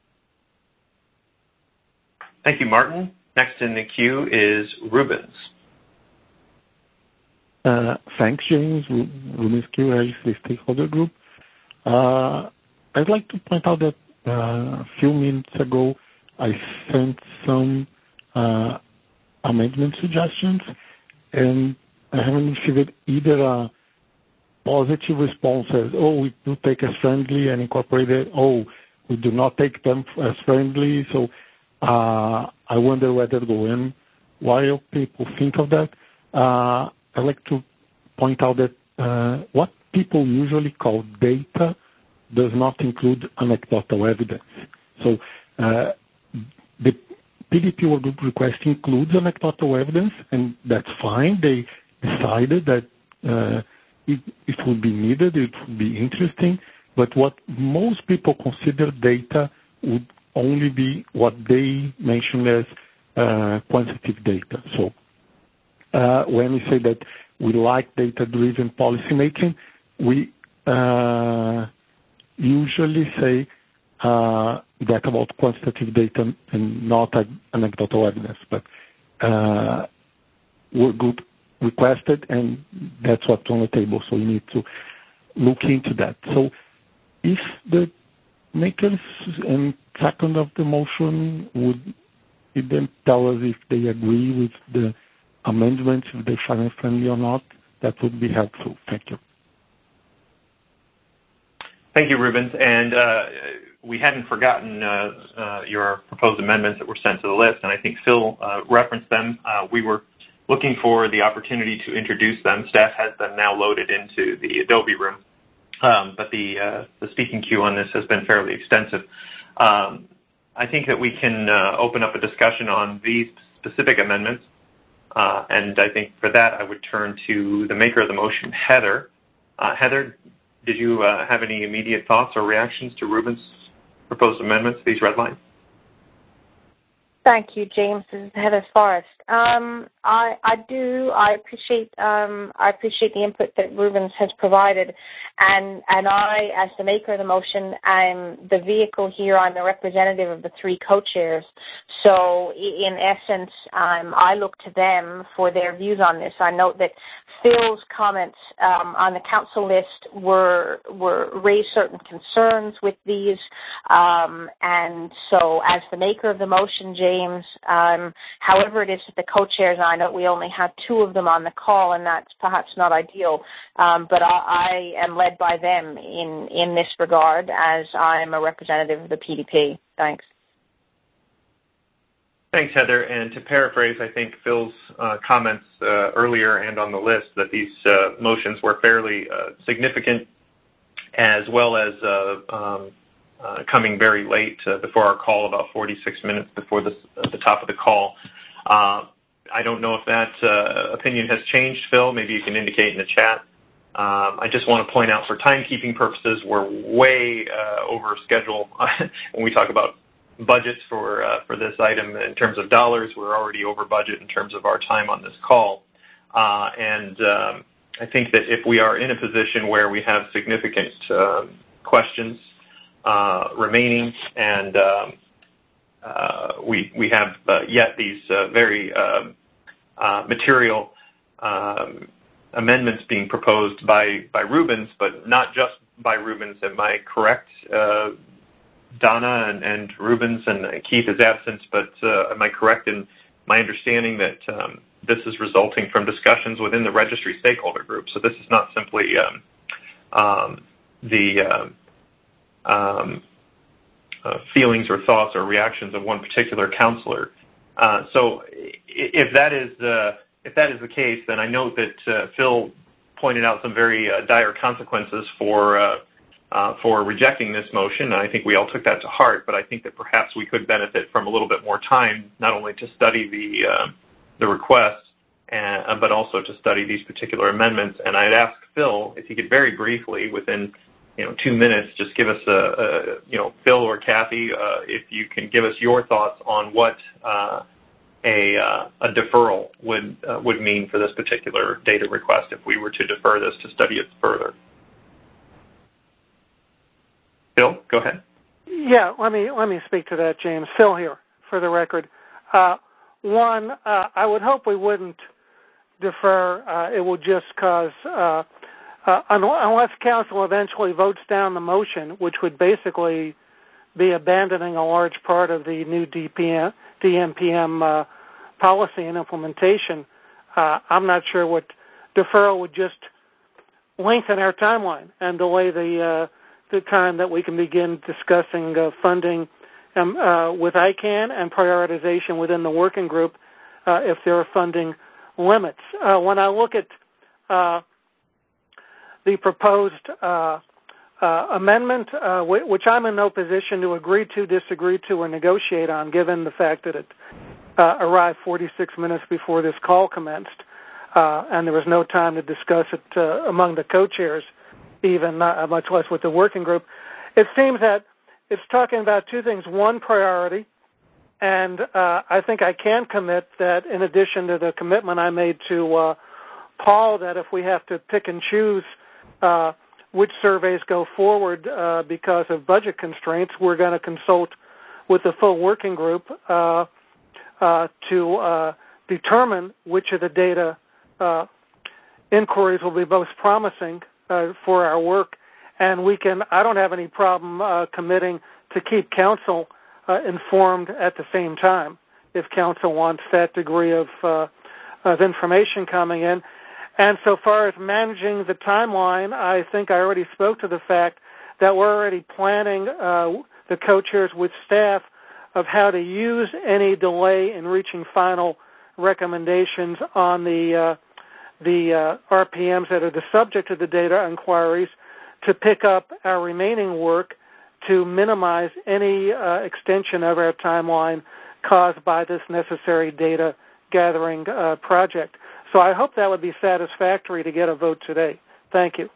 S3: Thank you, Martin. Next in the queue is Rubens.
S12: Uh, thanks, James. Rubens Q, the stakeholder group. Uh, I'd like to point out that Uh, a few minutes ago, I sent some uh, amendment suggestions, and I haven't received either a positive response as, oh, we do take as friendly and incorporate it, oh, we do not take them as friendly. So uh, I wonder whether to go in. While people think of that, uh, I'd like to point out that uh, what people usually call data does not include anecdotal evidence. So uh, the P D P workgroup request includes anecdotal evidence, and that's fine. They decided that uh, it, it would be needed, it would be interesting, but what most people consider data would only be what they mention as uh, quantitative data. So uh, when we say that we like data-driven policymaking, we uh, usually say uh, that about quantitative data and not anecdotal evidence, but uh, workgroup requested, and that's what's on the table, so we need to look into that. So if the makers and second of the motion would then tell us if they agree with the amendments, if they find it friendly or not, that would be helpful. Thank you.
S3: Thank you, Rubens. And uh, we hadn't forgotten uh, uh, your proposed amendments that were sent to the list, and I think Phil uh, referenced them. Uh, we were looking for the opportunity to introduce them. Staff has them now loaded into the Adobe room, um, but the, uh, the speaking queue on this has been fairly extensive. Um, I think that we can uh, open up a discussion on these specific amendments, uh, and I think for that I would turn to the maker of the motion, Heather. Uh, Heather, did you uh, have any immediate thoughts or reactions to Rubens' proposed amendments, these red lines?
S1: Thank you, James. This is Heather Forrest. Um, I, I do. I appreciate. Um, I appreciate the input that Rubens has provided, and and I, as the maker of the motion, I'm the vehicle here. I'm the representative of the three co-chairs. So, in essence, um, I look to them for their views on this. I note that Phil's comments um, on the council list were were raised certain concerns with these, um, and so as the maker of the motion, James, um, however it is that the co-chairs, I know we only have two of them on the call, and that's perhaps not ideal, um, but I, I am led by them in, in this regard as I'm a representative of the P D P. Thanks.
S3: Thanks, Heather. And to paraphrase, I think Phil's uh, comments uh, earlier and on the list that these uh, motions were fairly uh, significant, as well as uh, um, uh, coming very late uh, before our call, about forty-six minutes before the, uh, the top of the call. Uh, I don't know if that uh, opinion has changed, Phil. Maybe you can indicate in the chat. Um, I just want to point out for timekeeping purposes, we're way uh, over schedule when we talk about budgets for uh, for this item in terms of dollars. We're already over budget in terms of our time on this call. Uh, and um, I think that if we are in a position where we have significant um, questions uh, remaining and um, uh, we, we have uh, yet these uh, very uh, uh, material um, amendments being proposed by, by Rubens, but not just by Rubens. Am I correct, uh, Donna and, and Rubens, and Keith is absent, but uh, am I correct in my understanding that um, this is resulting from discussions within the registry stakeholder group? So this is not simply um, um, the uh, um, uh, feelings or thoughts or reactions of one particular counselor. Uh, so if that is uh, if that is the case, then I note that uh, Phil pointed out some very uh, dire consequences for uh, Uh, for rejecting this motion. I think we all took that to heart, but I think that perhaps we could benefit from a little bit more time, not only to study the uh, the request, and, but also to study these particular amendments. And I'd ask Phil if he could very briefly, within you know two minutes, just give us a, a you know Phil or Kathy, uh, if you can give us your thoughts on what uh, a uh, a deferral would uh, would mean for this particular data request if we were to defer this to study it further. Phil, go ahead.
S6: Yeah, let me let me speak to that, James. Phil here, for the record. Uh, one, uh, I would hope we wouldn't defer. Uh, it will just cause, uh, uh, unless council eventually votes down the motion, which would basically be abandoning a large part of the new D M P M uh, policy and implementation. Uh, I'm not sure what deferral would just lengthen our timeline and delay the uh, the time that we can begin discussing uh, funding um, uh, with I CANN and prioritization within the working group uh, if there are funding limits. Uh, when I look at uh, the proposed uh, uh, amendment, uh, w- which I'm in no position to agree to, disagree to, or negotiate on, given the fact that it uh, arrived forty-six minutes before this call commenced, uh, and there was no time to discuss it uh, among the co-chairs, even not much less with the working group. It seems that it's talking about two things. One, priority, and uh, I think I can commit that in addition to the commitment I made to uh, Paul, that if we have to pick and choose uh, which surveys go forward uh, because of budget constraints, we're going to consult with the full working group uh, uh, to uh, determine which of the data uh, inquiries will be most promising Uh, for our work, and we can. I don't have any problem uh, committing to keep council uh, informed at the same time if council wants that degree of uh, of information coming in. And so far as managing the timeline, I think I already spoke to the fact that we're already planning uh, the co-chairs with staff of how to use any delay in reaching final recommendations on the uh, the uh, R P Ms that are the subject of the data inquiries to pick up our remaining work to minimize any uh, extension of our timeline caused by this necessary data gathering uh, project. So I hope that would be satisfactory to get a vote today. Thank you.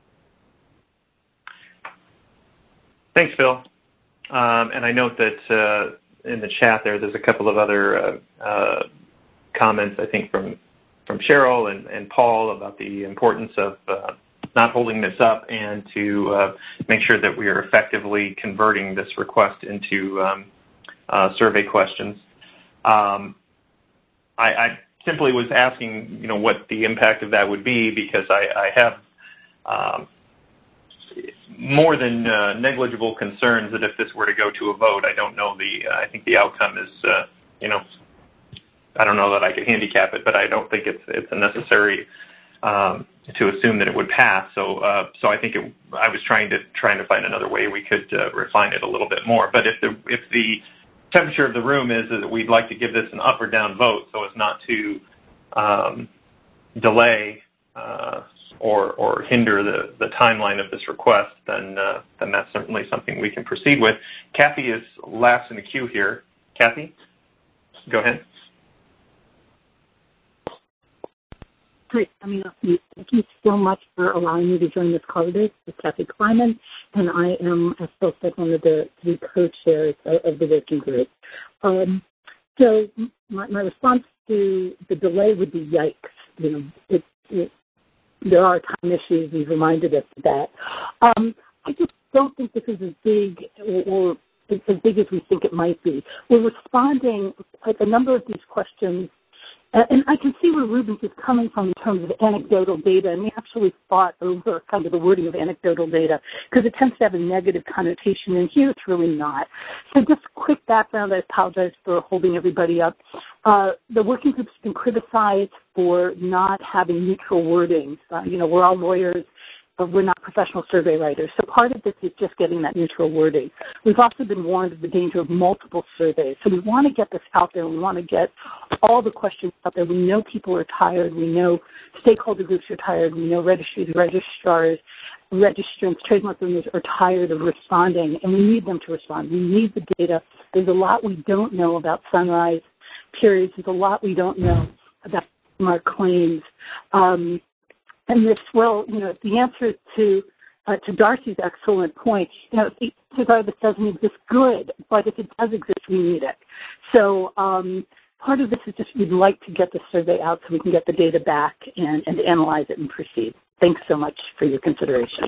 S3: Thanks, Phil. Um, and I note that uh, in the chat there, there's a couple of other uh, uh, comments, I think, from from Cheryl and, and Paul about the importance of uh, not holding this up and to uh, make sure that we are effectively converting this request into um, uh, survey questions. Um, I, I simply was asking, you know, what the impact of that would be, because I, I have um, more than uh, negligible concerns that if this were to go to a vote, I don't know the, uh, I think the outcome is, uh, you know, I don't know that I could handicap it, but I don't think it's it's a necessary um, to assume that it would pass. So, uh, so I think it, I was trying to trying to find another way we could uh, refine it a little bit more. But if the if the temperature of the room is that we'd like to give this an up or down vote, so as not to um, delay uh, or or hinder the the timeline of this request, then uh, then that's certainly something we can proceed with. Kathy is last in the queue here. Kathy, go ahead.
S13: Great. I mean, thank you so much for allowing me to join this call today. This is Kathy Kleiman, and I am, as Phil said, one of the three co-chairs of the working group. Um, so my, my response to the delay would be yikes. You know, it, it, there are time issues. You've reminded us of that. Um, I just don't think this is as big or, or as big as we think it might be. We're responding, like a number of these questions. Uh, and I can see where Rubens is coming from in terms of anecdotal data, and we actually fought over kind of the wording of anecdotal data because it tends to have a negative connotation, and here it's really not. So just quick background, I apologize for holding everybody up. Uh, the working group's been criticized for not having neutral wordings. Uh, you know, we're all lawyers, but we're not professional survey writers. So part of this is just getting that neutral wording. We've also been warned of the danger of multiple surveys. So we want to get this out there. We want to get all the questions out there. We know people are tired. We know stakeholder groups are tired. We know registries, registrars, registrants, trademark owners are tired of responding, and we need them to respond. We need the data. There's a lot we don't know about sunrise periods. There's a lot we don't know about trademark claims. Um, And this will, you know, the answer to uh, to Darcy's excellent point, you know, if this doesn't exist, good, but if it does exist, we need it. So um, part of this is just we'd like to get the survey out so we can get the data back and, and analyze it and proceed. Thanks so much for your consideration.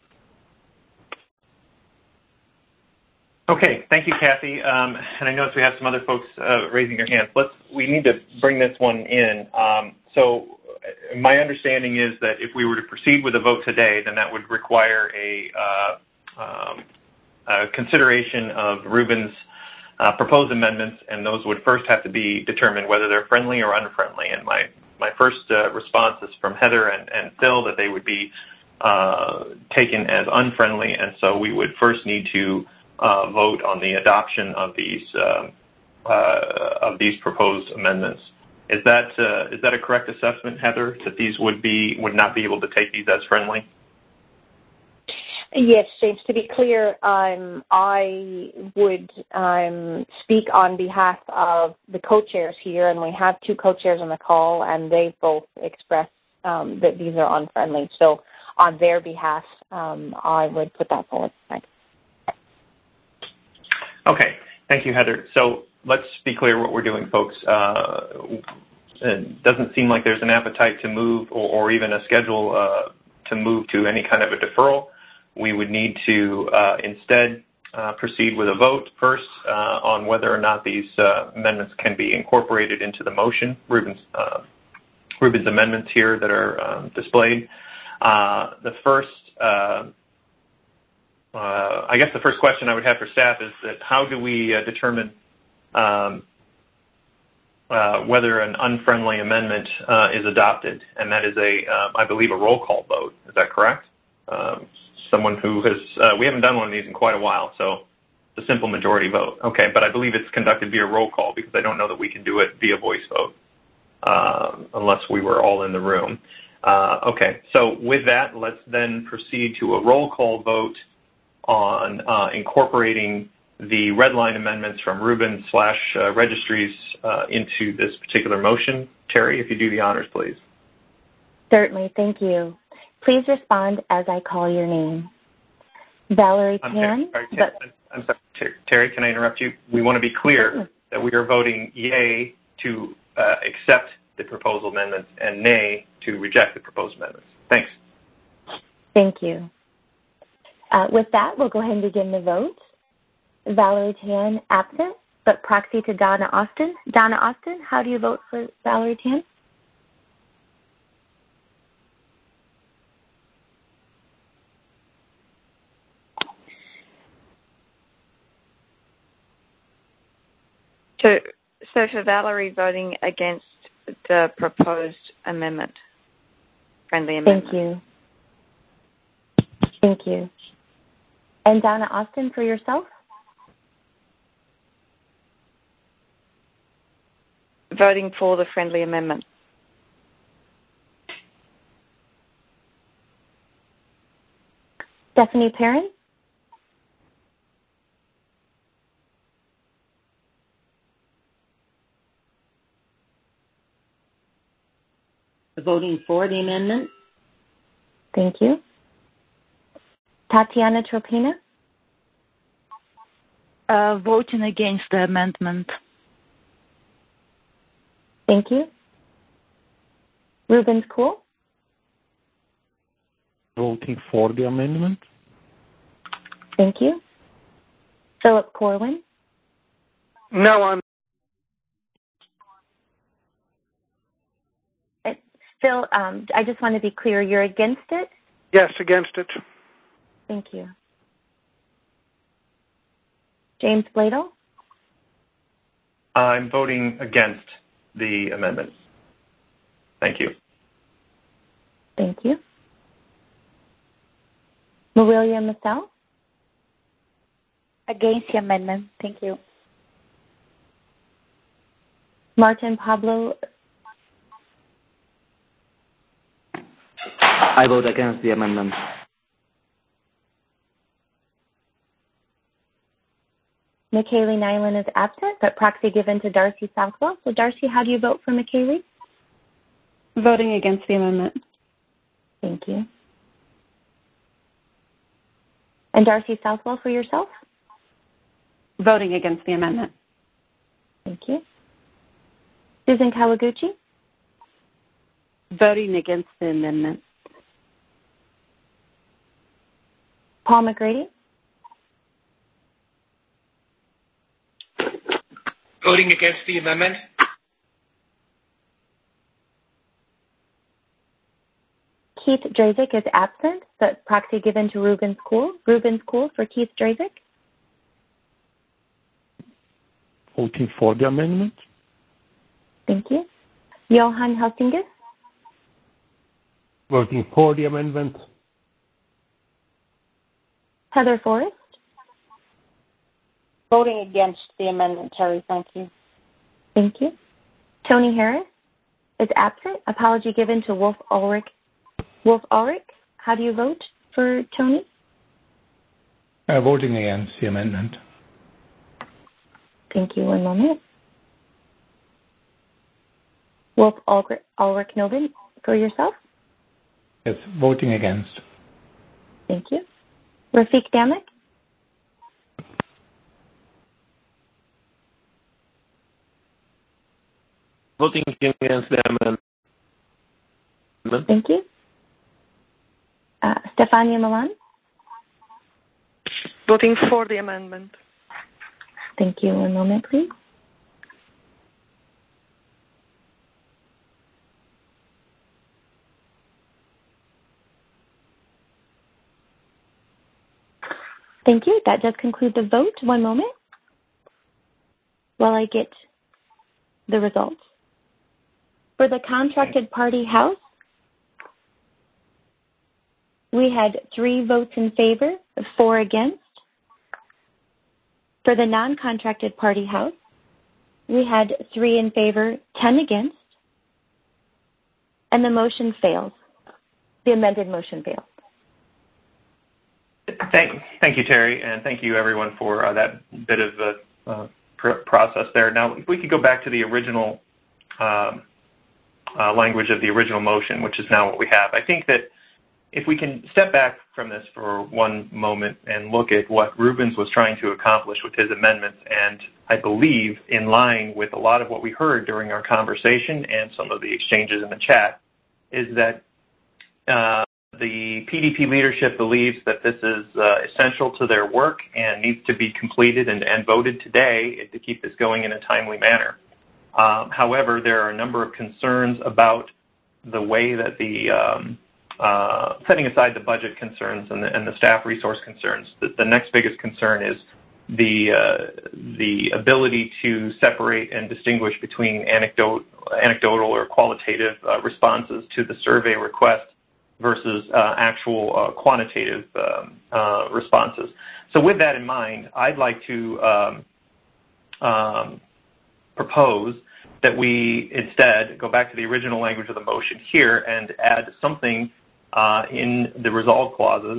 S3: Okay, thank you, Kathy. Um, and I notice we have some other folks uh, raising their hands. Let's we need to bring this one in. Um, so. My understanding is that if we were to proceed with a vote today, then that would require a, uh, um, a consideration of Rubens' uh, proposed amendments, and those would first have to be determined whether they're friendly or unfriendly. And my, my first uh, response is from Heather and, and Phil that they would be uh, taken as unfriendly, and so we would first need to uh, vote on the adoption of these uh, uh, of these proposed amendments. Is that uh, is that a correct assessment, Heather, that these would be would not be able to take these as friendly?
S1: Yes, James. To be clear, um, I would um, speak on behalf of the co-chairs here, and we have two co-chairs on the call, and they both expressed um, that these are unfriendly. So on their behalf, um, I would put that forward. Thanks.
S3: Okay. Thank you, Heather. So let's be clear what we're doing, folks. Uh, it doesn't seem like there's an appetite to move or, or even a schedule uh, to move to any kind of a deferral. We would need to uh, instead uh, proceed with a vote first uh, on whether or not these uh, amendments can be incorporated into the motion, Rubens, uh, Rubens amendments here that are um, displayed. Uh, the first uh, Uh, I guess the first question I would have for staff is that how do we uh, determine um, uh, whether an unfriendly amendment uh, is adopted, and that is a, uh, I believe, a roll call vote. Is that correct? Um, someone who has, uh, we haven't done one of these in quite a while, so it's a simple majority vote. Okay, but I believe it's conducted via roll call because I don't know that we can do it via voice vote uh, unless we were all in the room. Uh, okay, so with that, let's then proceed to a roll call vote on uh, incorporating the red line amendments from Rubin slash uh, registries uh, into this particular motion. Terry, if you do the honors, please.
S2: Certainly, thank you. Please respond as I call your name. Valerie
S3: I'm
S2: Tan.
S3: sorry, Terry, but, I'm sorry, Terry, can I interrupt you? We want to be clear that we are voting yay to uh, accept the proposal amendments and nay to reject the proposed amendments. Thanks.
S2: Thank you. Uh, with that, we'll go ahead and begin the vote. Valerie Tan, absent, but proxy to Donna Austin. Donna Austin, how do you vote for Valerie Tan?
S14: So, so for Valerie, voting against the proposed amendment, friendly amendment.
S2: Thank you. Thank you. And Donna Austin, for yourself?
S14: Voting for the friendly amendment.
S2: Stephanie Perrin?
S13: Voting for the amendment.
S2: Thank you. Tatiana Tropina?
S15: Uh, voting against the amendment.
S2: Thank you. Rubens Cool?
S12: Voting for the amendment.
S2: Thank you. Philip Corwin?
S6: No, I'm.
S2: Phil, um, I just want to be clear, you're against it?
S6: Yes, against it.
S2: Thank you. James Bladel?
S3: I'm voting against the amendment. Thank you.
S2: Thank you. Marilia Massel?
S16: Against the amendment. Thank you.
S2: Martin Pablo?
S11: I vote against the amendment.
S2: McKaylee Nyland is absent, but proxy given to Darcy Southwell. So, Darcy, how do you vote for McKaylee?
S9: Voting against the amendment.
S2: Thank you. And Darcy Southwell, for yourself?
S9: Voting against the amendment.
S2: Thank you. Susan Kawaguchi?
S13: Voting against the amendment.
S2: Paul McGrady?
S7: Voting against the amendment.
S2: Keith Drazik is absent, but proxy given to Rubens Cool. Rubens Cool for Keith Drazik.
S12: Voting for the amendment.
S2: Thank you. Johan Helsingis?
S17: Voting for the amendment.
S2: Heather Forrest?
S1: Voting against the amendment, Terry. Thank you.
S2: Thank you. Tony Harris is absent. Apology given to Wolf Ulrich. Wolf Ulrich, how do you vote for Tony?
S5: Uh, voting against the amendment.
S2: Thank you. One moment. Wolf Ulrich, Ulrich Novin, for yourself?
S5: Yes, voting against.
S2: Thank you. Rafiq Damek?
S10: Voting against the amendment.
S2: Thank you. Uh, Stefania Milan?
S18: Voting for the amendment.
S2: Thank you. One moment, please. Thank you. That does conclude the vote. One moment while I get the results. For the contracted party House, we had three votes in favor, four against. For the non-contracted party House, we had three in favor, ten against, and the motion fails. The amended motion fails.
S3: Thank, thank you, Terry, and thank you, everyone, for uh, that bit of uh, uh, pr- process there. Now, if we could go back to the original um, uh, language of the original motion, which is now what we have. I think that if we can step back from this for one moment and look at what Rubens was trying to accomplish with his amendments, and I believe in line with a lot of what we heard during our conversation and some of the exchanges in the chat, is that uh, the P D P leadership believes that this is uh, essential to their work and needs to be completed and, and voted today to keep this going in a timely manner. Um, however, there are a number of concerns about the way that the, um, uh, setting aside the budget concerns and the, and the staff resource concerns, the, the next biggest concern is the uh, the ability to separate and distinguish between anecdote, anecdotal or qualitative uh, responses to the survey request versus uh, actual uh, quantitative um, uh, responses. So with that in mind, I'd like to um, um, propose that we instead go back to the original language of the motion here and add something uh, in the resolve clauses,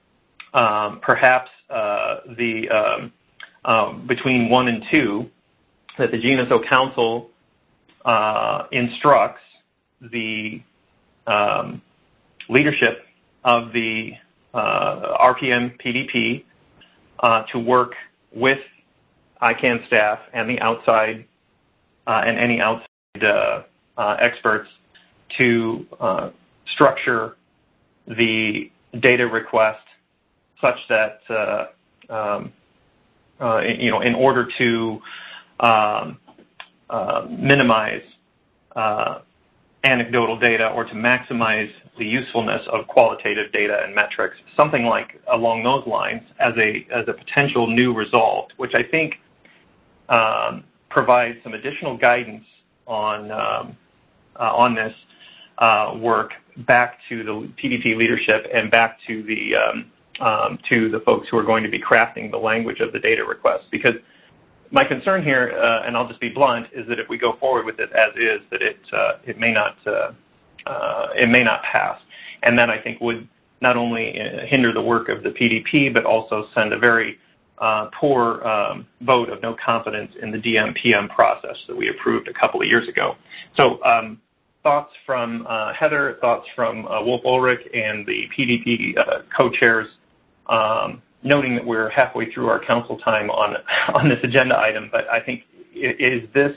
S3: um, perhaps uh, the um, um, between one and two, that the G N S O Council uh, instructs the um, leadership of the uh, R P M P D P uh, to work with I CAN staff and the outside uh, and any outside uh, uh, experts to uh, structure the data request such that uh, um, uh, you know, in order to um, uh, minimize uh, anecdotal data or to maximize the usefulness of qualitative data and metrics, something like along those lines as a as a potential new result, which I think um, provides some additional guidance on um, uh, on this uh, work back to the P D P leadership and back to the um, um, to the folks who are going to be crafting the language of the data request. Because my concern here, uh, and I'll just be blunt, is that if we go forward with it as is, that it uh, it may not uh, uh, it may not pass, and that I think would not only hinder the work of the P D P, but also send a very uh, poor um, vote of no confidence in the D M P M process that we approved a couple of years ago. So, um, thoughts from uh, Heather, thoughts from uh, Wolf Ulrich, and the P D P uh, co-chairs. Um, noting that we're halfway through our council time on on this agenda item, but I think is this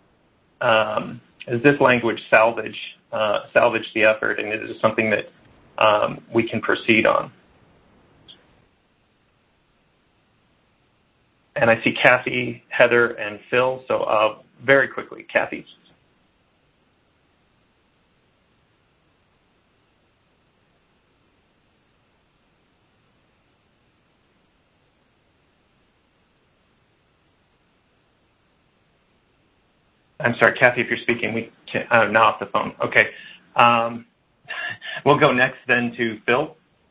S3: um, is this language salvage uh, salvage the effort, and is this something that um, we can proceed on? And I see Kathy, Heather, and Phil. So uh, very quickly, Kathy. I'm sorry, Kathy, if you're speaking, we can't, uh, not off the phone. Okay. Um, we'll go next then to Phil.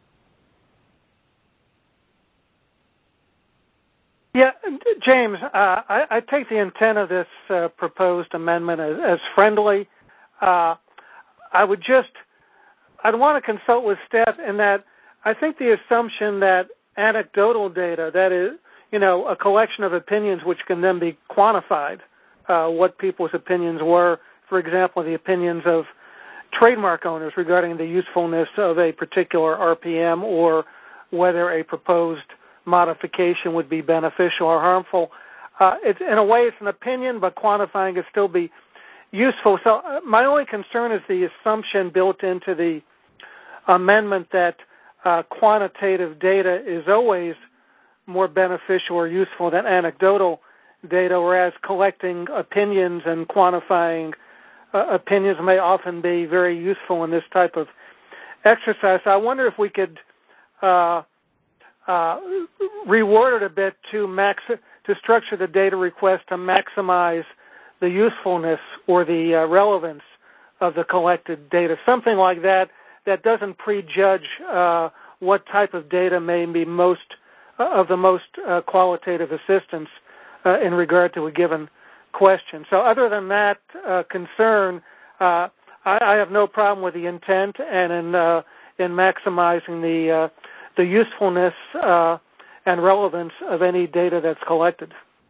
S6: Yeah, James, uh, I, I take the intent of this uh, proposed amendment as, as friendly. Uh, I would just, I'd want to consult with staff in that I think the assumption that anecdotal data, that is, you know, a collection of opinions which can then be quantified, Uh, what people's opinions were, for example, the opinions of trademark owners regarding the usefulness of a particular R P M or whether a proposed modification would be beneficial or harmful. Uh, it's, in a way, it's an opinion, but quantifying it still be useful. So uh, my only concern is the assumption built into the amendment that uh, quantitative data is always more beneficial or useful than anecdotal data, whereas collecting opinions and quantifying uh, opinions may often be very useful in this type of exercise. So I wonder if we could uh, uh, reword it a bit to max to structure the data request to maximize the usefulness or the uh, relevance of the collected data, something like that that doesn't prejudge uh, what type of data may be most uh, of the most uh, qualitative assistance uh, in regard to a given question. So other than that uh, concern, uh, I, I have no problem with the intent and in uh, in maximizing the uh, the usefulness uh, and relevance of any data that's collected.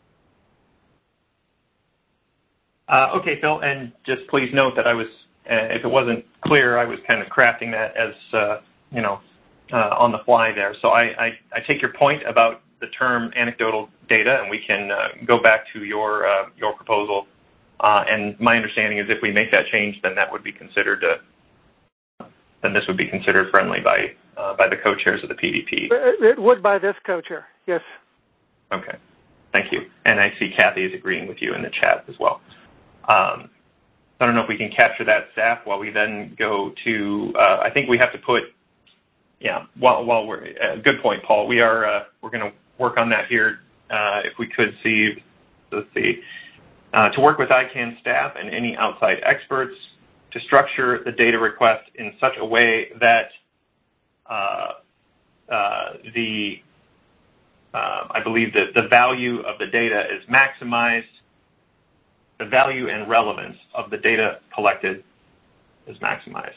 S3: Uh, okay, Phil, and just please note that I was, uh, if it wasn't clear, I was kind of crafting that as, uh, you know, uh, on the fly there. So I, I, I take your point about the term anecdotal data, and we can uh, go back to your uh, your proposal. Uh, and my understanding is if we make that change, then that would be considered, uh, then this would be considered friendly by uh, by the co-chairs of the P D P.
S6: It would by this co-chair, yes.
S3: Okay, thank you. And I see Kathy is agreeing with you in the chat as well. Um, I don't know if we can capture that, staff, while we then go to, uh, I think we have to put, yeah, while, while we're, uh, good point, Paul. We are, uh, we're going to work on that here. Uh, if we could see, let's see, uh, to work with I CANN staff and any outside experts to structure the data request in such a way that uh, uh, the, uh, I believe that the value of the data is maximized. The value and relevance of the data collected is maximized.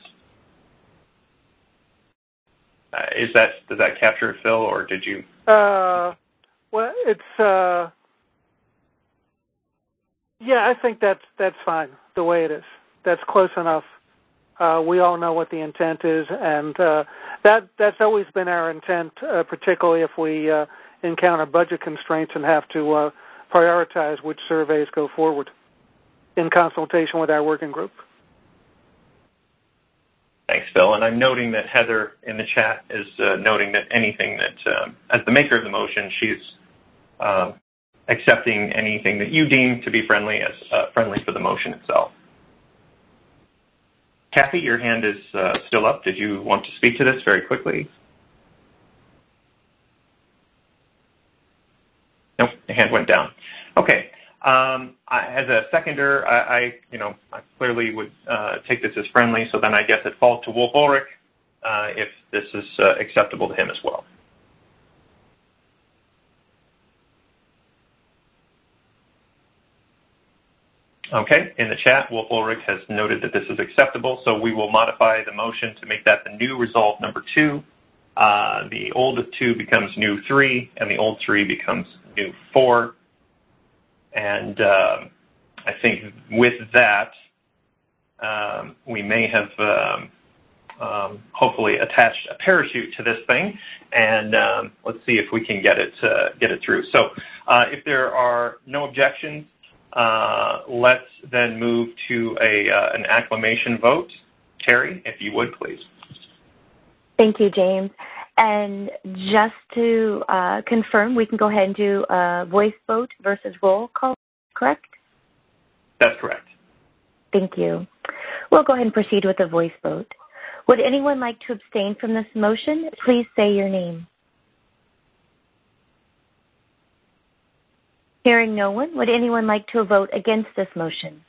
S3: Uh, is that, does that capture it, Phil, or did you?
S6: Uh, well, it's, uh, yeah, I think that's, that's fine the way it is. That's close enough. Uh, we all know what the intent is, and uh, that, that's always been our intent, uh, particularly if we uh, encounter budget constraints and have to uh, prioritize which surveys go forward in consultation with our working group.
S3: Thanks, Phil. And I'm noting that Heather in the chat is uh, noting that anything that, um, as the maker of the motion, she's uh, accepting anything that you deem to be friendly as uh, friendly for the motion itself. Kathy, your hand is uh, still up. Did you want to speak to this very quickly? Nope, the hand went down. Okay. Um, I, as a seconder, I, I, you know, I clearly would uh, take this as friendly, so then I guess it falls to Wolf Ulrich uh, if this is uh, acceptable to him as well. Okay, in the chat, Wolf Ulrich has noted that this is acceptable, so we will modify the motion to make that the new resolve number two. Uh, the old two becomes new three, and the old three becomes new four. And uh, I think with that, um, we may have um, um, hopefully attached a parachute to this thing, and um, let's see if we can get it uh, get it through. So, uh, if there are no objections, uh, let's then move to a uh, an acclamation vote. Terry, if you would, please.
S2: Thank you, James. And just to uh, confirm, we can go ahead and do a voice vote versus roll call, correct?
S3: That's correct.
S2: Thank you. We'll go ahead and proceed with a voice vote. Would anyone like to abstain from this motion? Please say your name. Hearing no one, would anyone like to vote against this motion?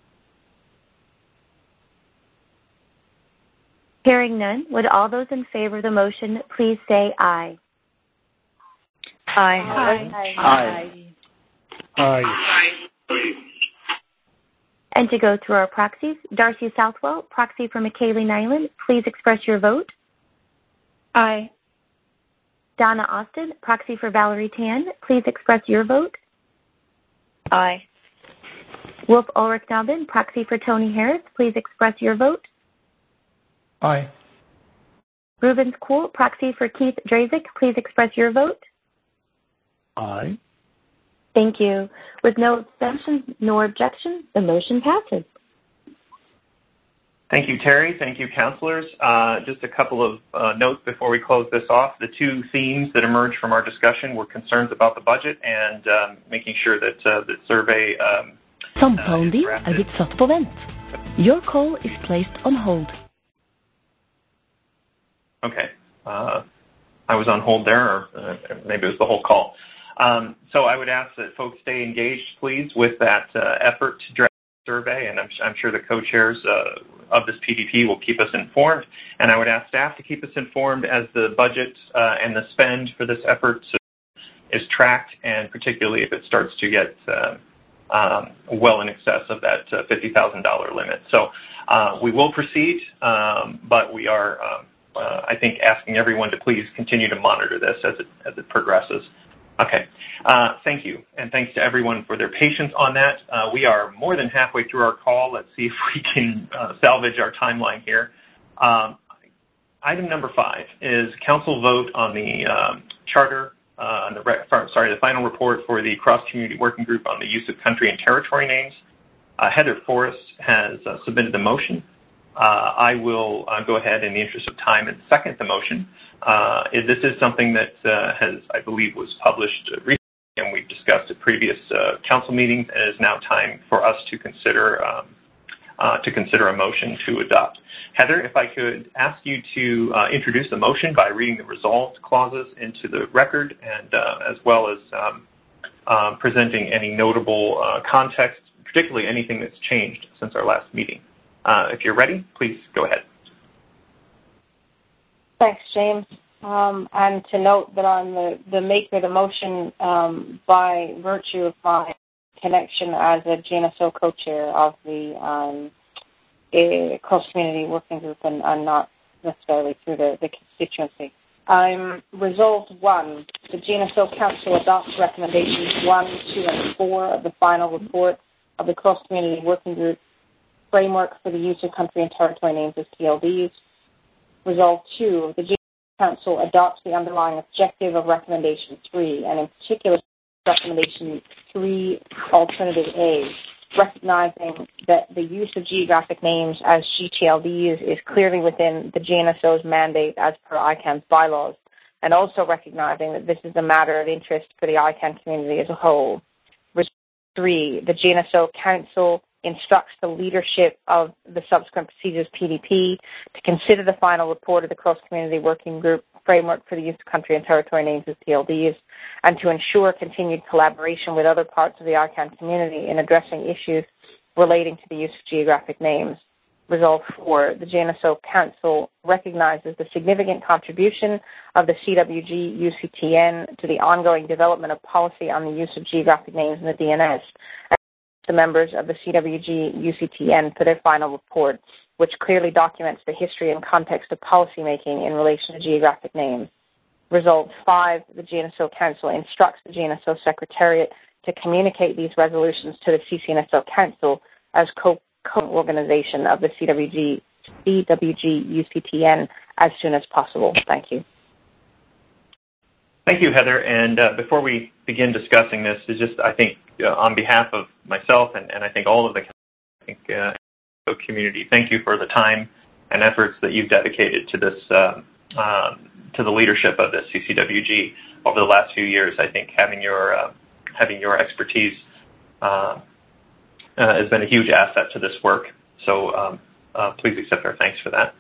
S2: Hearing none, would all those in favor of the motion please say aye?
S14: Aye.
S2: Aye.
S14: Aye.
S2: Aye. Aye. And to go through our proxies, Darcy Southwell, proxy for McKaylee Nyland, please express your vote.
S9: Aye.
S2: Donna Austin, proxy for Valerie Tan, please express your vote.
S14: Aye.
S2: Wolf Ulrich Dobbin, proxy for Tony Harris, please express your vote.
S5: Aye.
S2: Rubens Kuhl, proxy for Keith Drazik, please express your vote.
S12: Aye.
S2: Thank you. With no abstentions nor objections, the motion passes.
S3: Thank you, Terry. Thank you, counselors. Uh, just a couple of uh, notes before we close this off. The two themes that emerged from our discussion were concerns about the budget and um, making sure that uh, the survey um,
S17: Samtalet uh, er blitt satt på vent. Your call is placed on hold.
S3: Okay. Uh, I was on hold there, or uh, maybe it was the whole call. Um, so I would ask that folks stay engaged, please, with that uh, effort to draft the survey, and I'm, I'm sure the co-chairs uh, of this P D P will keep us informed. And I would ask staff to keep us informed as the budget uh, and the spend for this effort is tracked, and particularly if it starts to get uh, um, well in excess of that uh, fifty thousand dollars limit. So uh, we will proceed, um, but we are, um, uh, I think, asking everyone to please continue to monitor this as it, as it progresses. Okay, uh, thank you, and thanks to everyone for their patience on that. Uh, we are more than halfway through our call. Let's see if we can uh, salvage our timeline here. Um, item number five is council vote on the um, charter, uh, the re sorry, the final report for the cross-community working group on the use of country and territory names. Uh, Heather Forrest has uh, submitted the motion. Uh, I will uh, go ahead in the interest of time and second the motion. Uh, this is something that uh, has, I believe, was published recently, and we've discussed at previous uh, council meetings, and it is now time for us to consider um, uh, to consider a motion to adopt. Heather, if I could ask you to uh, introduce the motion by reading the resolved clauses into the record, and uh, as well as um, uh, presenting any notable uh, context, particularly anything that's changed since our last meeting. Uh, if you're ready, please go ahead.
S1: Thanks, James. Um, and to note that I'm the, the maker of the motion um, by virtue of my connection as a G N S O co-chair of the um, cross-community working group, and, and not necessarily through the, the constituency. Um, resolved one, the G N S O Council adopts recommendations one, two, and four of the final report of the cross-community working group framework for the use of country and territory names as T L Ds. Resolve two, the G N S O Council adopts the underlying objective of recommendation three, and in particular recommendation three, alternative A, recognizing that the use of geographic names as G T L Ds is clearly within the G N S O's mandate as per I CANN's bylaws, and also recognizing that this is a matter of interest for the I CANN community as a whole. Resolve three, the G N S O Council instructs the leadership of the subsequent procedures P D P to consider the final report of the cross-community working group framework for the use of country and territory names as T L Ds, and to ensure continued collaboration with other parts of the I CANN community in addressing issues relating to the use of geographic names. Resolve four, the G N S O Council recognizes the significant contribution of the C W G U C T N to the ongoing development of policy on the use of geographic names in the D N S, the members of the C W G U C T N for their final report, which clearly documents the history and context of policymaking in relation to geographic names. Resolve five, the G N S O Council instructs the G N S O Secretariat to communicate these resolutions to the C C N S O Council as co-organization of the C W G U C T N as soon as possible. Thank you.
S3: Thank you, Heather. And uh, before we begin discussing this, is just I think uh, on behalf of myself and, and I think all of the I think, uh, community, thank you for the time and efforts that you've dedicated to this, uh, um, to the leadership of the C C W G over the last few years. I think having your uh, having your expertise uh, uh, has been a huge asset to this work. So um, uh, please accept our thanks for that.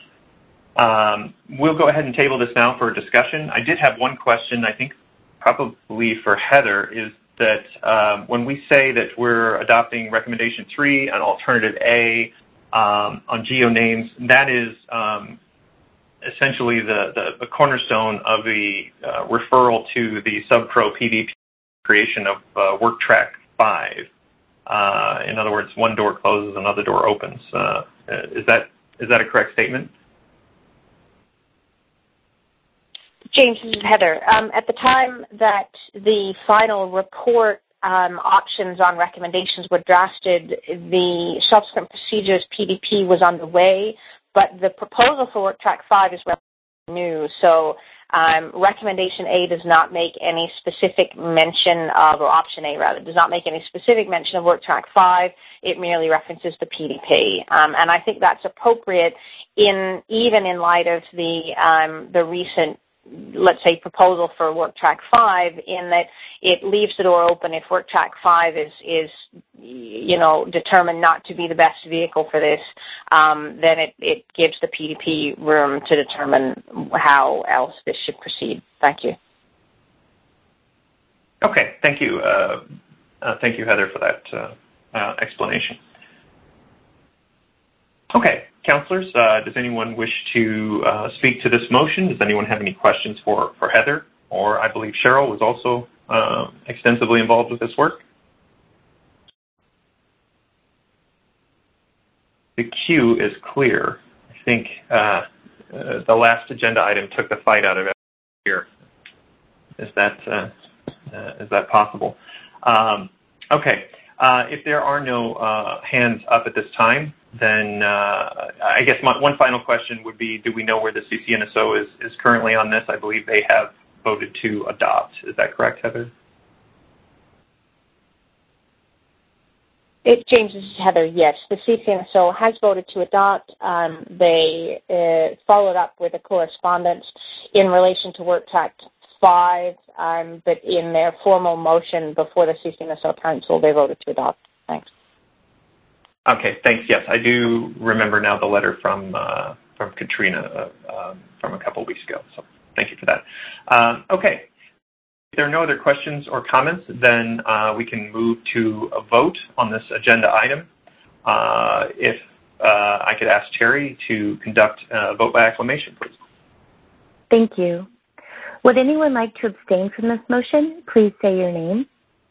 S3: Um, we'll go ahead and table this now for discussion. I did have one question, I think probably for Heather, is that um, when we say that we're adopting recommendation three on alternative A um, on geo names, that is um, essentially the, the, the cornerstone of the uh, referral to the sub-pro P D P creation of uh, work track five. Uh, in other words, one door closes, another door opens. Uh, is that is that a correct statement?
S1: James, this is Heather. Um, at the time that the final report um, options on recommendations were drafted, the subsequent procedures P D P was underway, but the proposal for Work Track five is relatively new. So um, recommendation A does not make any specific mention of, or option A rather, does not make any specific mention of Work Track five. It merely references the P D P. Um, and I think that's appropriate in even in light of the um, the recent, let's say, proposal for Work Track five, in that it leaves the door open if Work Track five is, is you know, determined not to be the best vehicle for this, um, then it, it gives the P D P room to determine how else this should proceed. Thank you.
S3: Okay, thank you. Uh, uh, thank you, Heather, for that uh, uh, explanation. Okay, councillors, uh, does anyone wish to uh, speak to this motion? Does anyone have any questions for, for Heather? Or I believe Cheryl was also uh, extensively involved with this work. The queue is clear. I think uh, uh, the last agenda item took the fight out of it here. Is that, uh, uh, is that possible? Um, okay, uh, if there are no uh, hands up at this time, then uh, I guess my, one final question would be, do we know where the C C N S O is, is currently on this? I believe they have voted to adopt. Is that correct, Heather?
S1: It, James, this is Heather. Yes, the C C N S O has voted to adopt. Um, they uh, followed up with a correspondence in relation to Work Tract five, um, but in their formal motion before the C C N S O Council, they voted to adopt. Thanks.
S3: Okay, thanks. Yes, I do remember now the letter from uh, from Katrina uh, um, from a couple of weeks ago. So thank you for that. Um, okay. If there are no other questions or comments, then uh, we can move to a vote on this agenda item. Uh, if uh, I could ask Terry to conduct a vote by acclamation, please.
S2: Thank you. Would anyone like to abstain from this motion? Please say your name.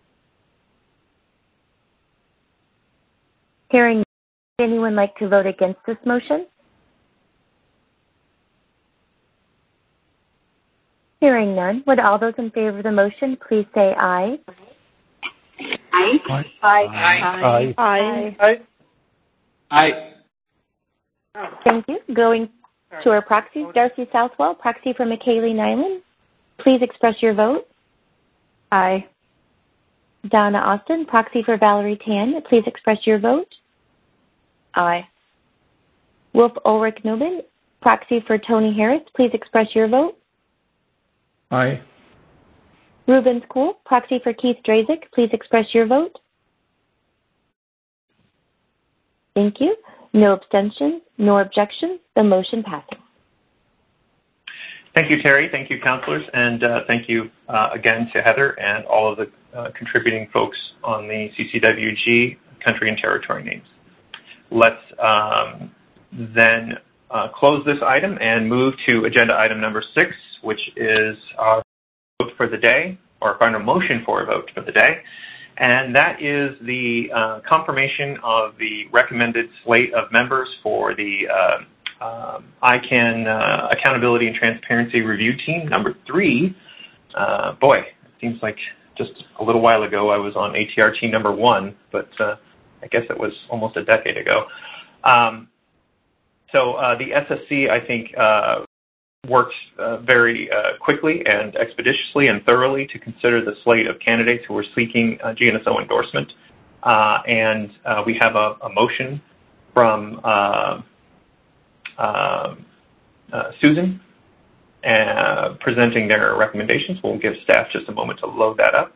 S2: Hearing none, would anyone like to vote against this motion? Hearing none, would all those in favor of the motion please say aye?
S13: Aye.
S2: Aye.
S6: Aye.
S2: Aye.
S6: Aye.
S10: Aye.
S2: Thank you. Going to our proxies, Darcy Southwell, proxy for McKaylee Nyland. Please express your vote.
S9: Aye.
S2: Donna Austin, proxy for Valerie Tan. Please express your vote.
S14: Aye.
S2: Wolf Ulrich Nobin, proxy for Tony Harris. Please express your vote.
S5: Aye.
S2: Ruben School, proxy for Keith Drazik. Please express your vote. Thank you. No abstentions, no objections. The motion passes.
S3: Thank you, Terry. Thank you, councillors. And uh, thank you uh, again to Heather and all of the uh, contributing folks on the C C W G country and territory names. Let's um, then uh, close this item and move to agenda item number six, which is our vote for the day, or final motion for a vote for the day. And that is the uh, confirmation of the recommended slate of members for the uh, um, I CAN uh, Accountability and Transparency Review Team, number three. Uh, boy, it seems like just a little while ago I was on A T R team number one, but uh, I guess it was almost a decade ago. Um, so uh, the S S C, I think, uh, worked uh, very uh, quickly and expeditiously and thoroughly to consider the slate of candidates who were seeking uh, G N S O endorsement. Uh, and uh, we have a, a motion from uh, uh, uh, Susan uh, presenting their recommendations. We'll give staff just a moment to load that up.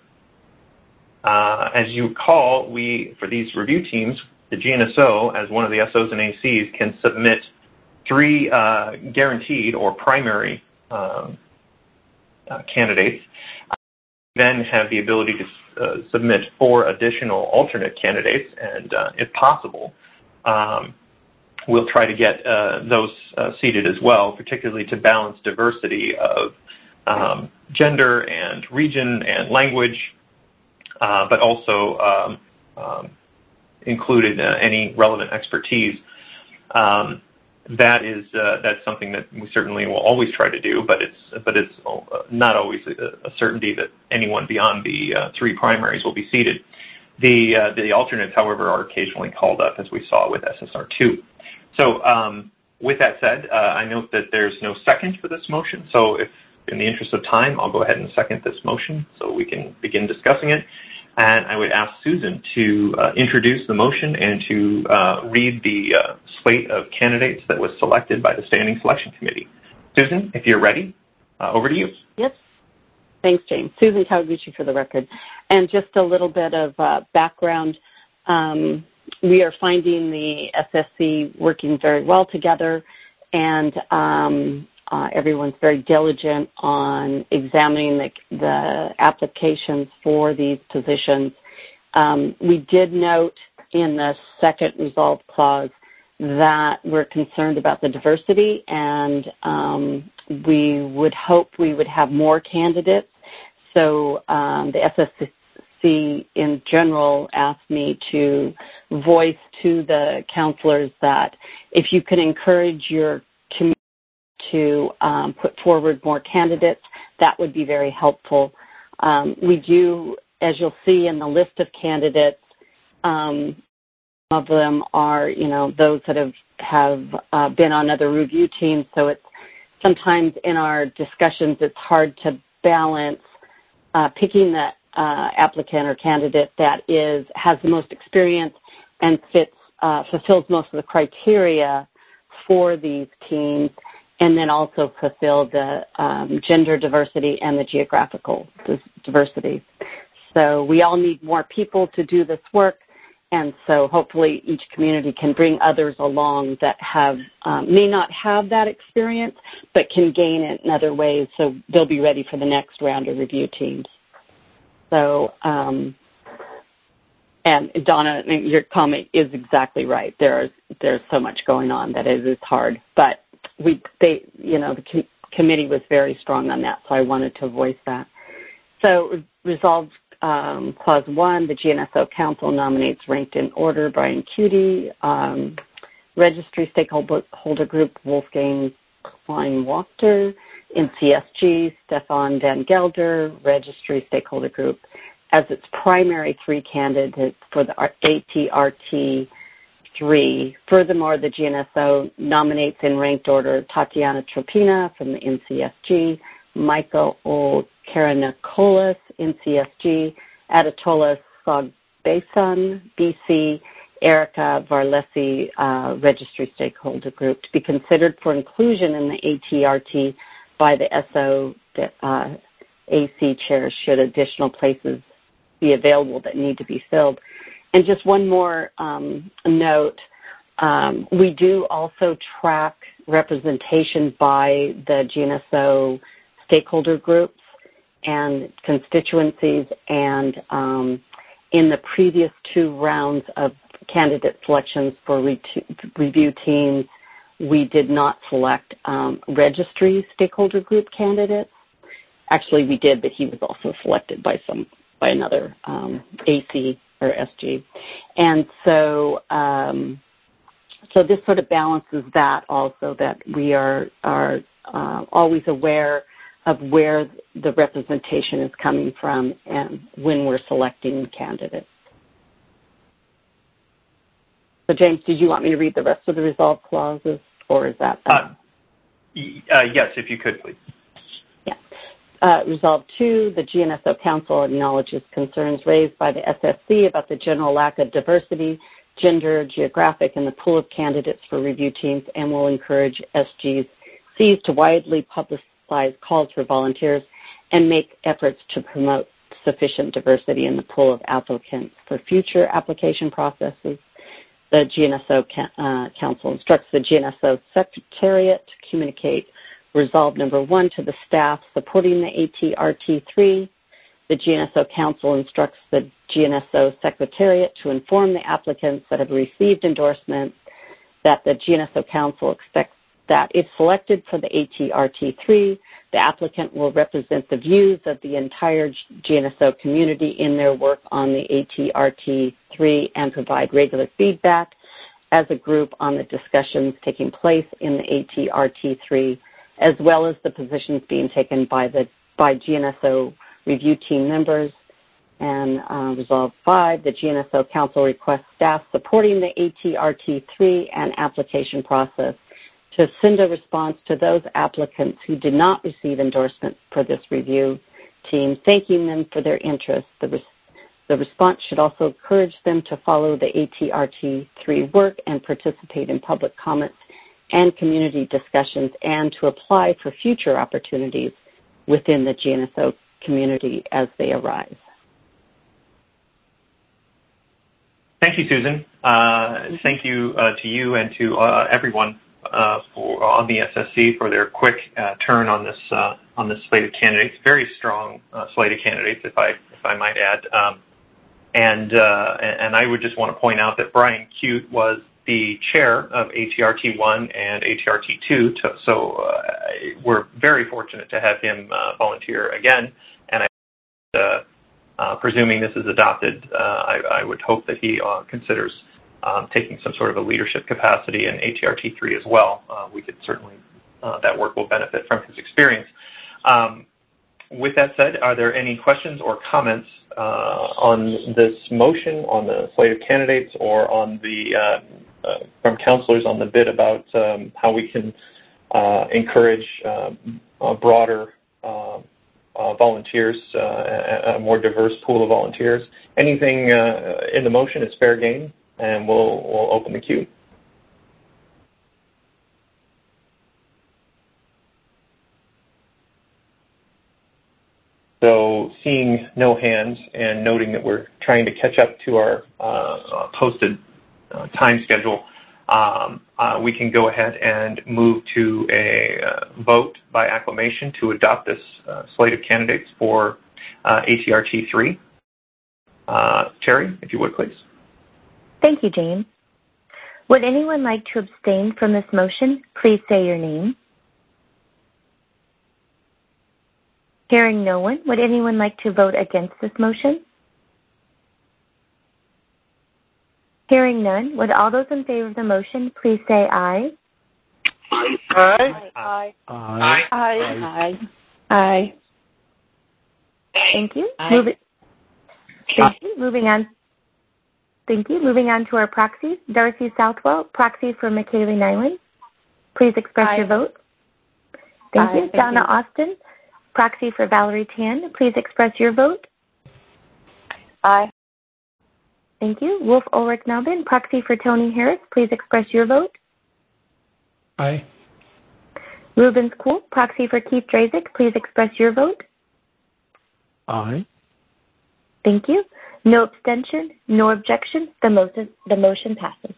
S3: Uh, as you recall, we, for these review teams, the G N S O, as one of the S Os and A Cs, can submit three uh, guaranteed or primary uh, uh, candidates, uh, then have the ability to uh, submit four additional alternate candidates, and uh, if possible, um, we'll try to get uh, those uh, seated as well, particularly to balance diversity of um, gender and region and language, uh, but also um, um, included uh, any relevant expertise. Um, That is uh, that's something that we certainly will always try to do, but it's but it's not always a, a certainty that anyone beyond the uh, three primaries will be seated. The uh, the alternates, however, are occasionally called up, as we saw with S S R two. So um, with that said, uh, I note that there's no second for this motion. So if in the interest of time, I'll go ahead and second this motion so we can begin discussing it. And I would ask Susan to uh, introduce the motion and to uh, read the uh, slate of candidates that was selected by the Standing Selection Committee. Susan, if you're ready, uh, over to you.
S18: Yes. Thanks, James. Susan Kawaguchi for the record. And just a little bit of uh, background. Um, we are finding the S S C working very well together, and um, uh, everyone's very diligent on examining the, the applications for these positions. Um, we did note in the second resolve clause that we're concerned about the diversity, and um, we would hope we would have more candidates. So um, the S S C in general asked me to voice to the counselors that if you can encourage your community to um, put forward more candidates, that would be very helpful. Um, we do, as you'll see in the list of candidates, um, some of them are, you know, those that have, have uh, been on other review teams, so it's sometimes in our discussions it's hard to balance uh, picking the uh, applicant or candidate that is has the most experience and fits uh, fulfills most of the criteria for these teams, and then also fulfill the um, gender diversity and the geographical diversity. So we all need more people to do this work, and so hopefully each community can bring others along that have um, may not have that experience, but can gain it in other ways, so they'll be ready for the next round of review teams. So, um, and Donna, your comment is exactly right. There's there's so much going on that it is hard, but we they you know the com- committee was very strong on that, so I wanted to voice that. So resolved. Um, clause one, the G N S O Council nominates ranked in order Brian Cutie, um, Registry Stakeholder Group Wolfgang Klein-Wachter, N C S G Stefan Van Gelder, Registry Stakeholder Group as its primary three candidates for the A T R T three. Furthermore, the G N S O nominates in ranked order Tatiana Tropina from the N C S G, Michael O. Karanikolas, N C S G, Adatola Sogbeson, B C, Erica Varlesi, uh, Registry Stakeholder Group, to be considered for inclusion in the A T R T by the S O uh, A C chairs should additional places be available that need to be filled. And just one more um, note, um, we do also track representation by the G N S O stakeholder groups and constituencies, and um, in the previous two rounds of candidate selections for re- review teams, we did not select um, registry stakeholder group candidates. Actually, we did, but he was also selected by some by another um, A C or S G, and so um, so this sort of balances that also, that we are are uh, always aware of where the representation is coming from and when we're selecting candidates. So, James, did you want me to read the rest of the resolve clauses, or is that?
S3: Uh, y- uh, yes, if you could, please.
S18: Yeah. Uh, resolve two, the G N S O Council acknowledges concerns raised by the S S C about the general lack of diversity, gender, geographic, in the pool of candidates for review teams, and will encourage S Gs Cs to widely publicize calls for volunteers and make efforts to promote sufficient diversity in the pool of applicants for future application processes. The G N S O uh, Council instructs the G N S O Secretariat to communicate resolve number one to the staff supporting the A T R T three. The G N S O Council instructs the G N S O Secretariat to inform the applicants that have received endorsements that the G N S O Council expects that if selected for the A T R T three, the applicant will represent the views of the entire G N S O community in their work on the A T R T three and provide regular feedback as a group on the discussions taking place in the A T R T three, as well as the positions being taken by the by G N S O review team members. And uh, resolve five, the G N S O Council requests staff supporting the A T R T three and application process to send a response to those applicants who did not receive endorsement for this review team, thanking them for their interest. The, res- the response should also encourage them to follow the A T R T three work and participate in public comments and community discussions, and to apply for future opportunities within the G N S O community as they arise.
S3: Thank you, Susan. Uh, thank you uh, to you and to uh, everyone uh, for, on the S S C for their quick uh, turn on this uh, on this slate of candidates. Very strong uh, slate of candidates, if I if I might add. Um, and uh, and I would just want to point out that Brian Cute was the chair of A T R T one and A T R T two, to, so uh, we're very fortunate to have him uh, volunteer again. And I, uh, uh, presuming this is adopted, uh, I, I would hope that he uh, considers um, taking some sort of a leadership capacity in A T R T three as well. Uh, we could certainly, uh, that work will benefit from his experience. Um, with that said, are there any questions or comments uh, on this motion, on the slate of candidates, or on the uh, uh, from councilors on the bit about um, how we can uh, encourage uh, a broader uh, uh, volunteers, uh, a, a more diverse pool of volunteers? Anything uh, in the motion is fair game, and we'll we'll open the queue. So seeing no hands and noting that we're trying to catch up to our uh, posted uh, time schedule, um, uh, we can go ahead and move to a uh, vote by acclamation to adopt this uh, slate of candidates for uh, A T R T three. Uh, Terry, if you would, please.
S2: Thank you, James. Would anyone like to abstain from this motion? Please say your name. Hearing no one, would anyone like to vote against this motion? Hearing none, would all those in favor of the motion please say aye?
S6: Aye.
S2: Aye.
S6: Aye.
S2: Aye.
S6: Aye.
S2: Aye. Thank you.
S6: Aye.
S2: Move it. Thank you. Moving on. Thank you. Moving on to our proxies. Darcy Southwell, proxy for McKaylee Nyland. Please express
S9: Aye.
S2: your vote. Thank
S9: Aye.
S2: you.
S9: Thank
S2: Donna
S9: you.
S2: Austin, proxy for Valerie Tan. Please express your vote.
S9: Aye.
S2: Thank you. Wolf Ulrich Melvin, proxy for Tony Harris. Please express your vote.
S5: Aye.
S2: Rubens Kuhl, proxy for Keith Drazik. Please express your vote.
S12: Aye.
S2: Thank you. No abstention, no objection. The motion, the motion passes.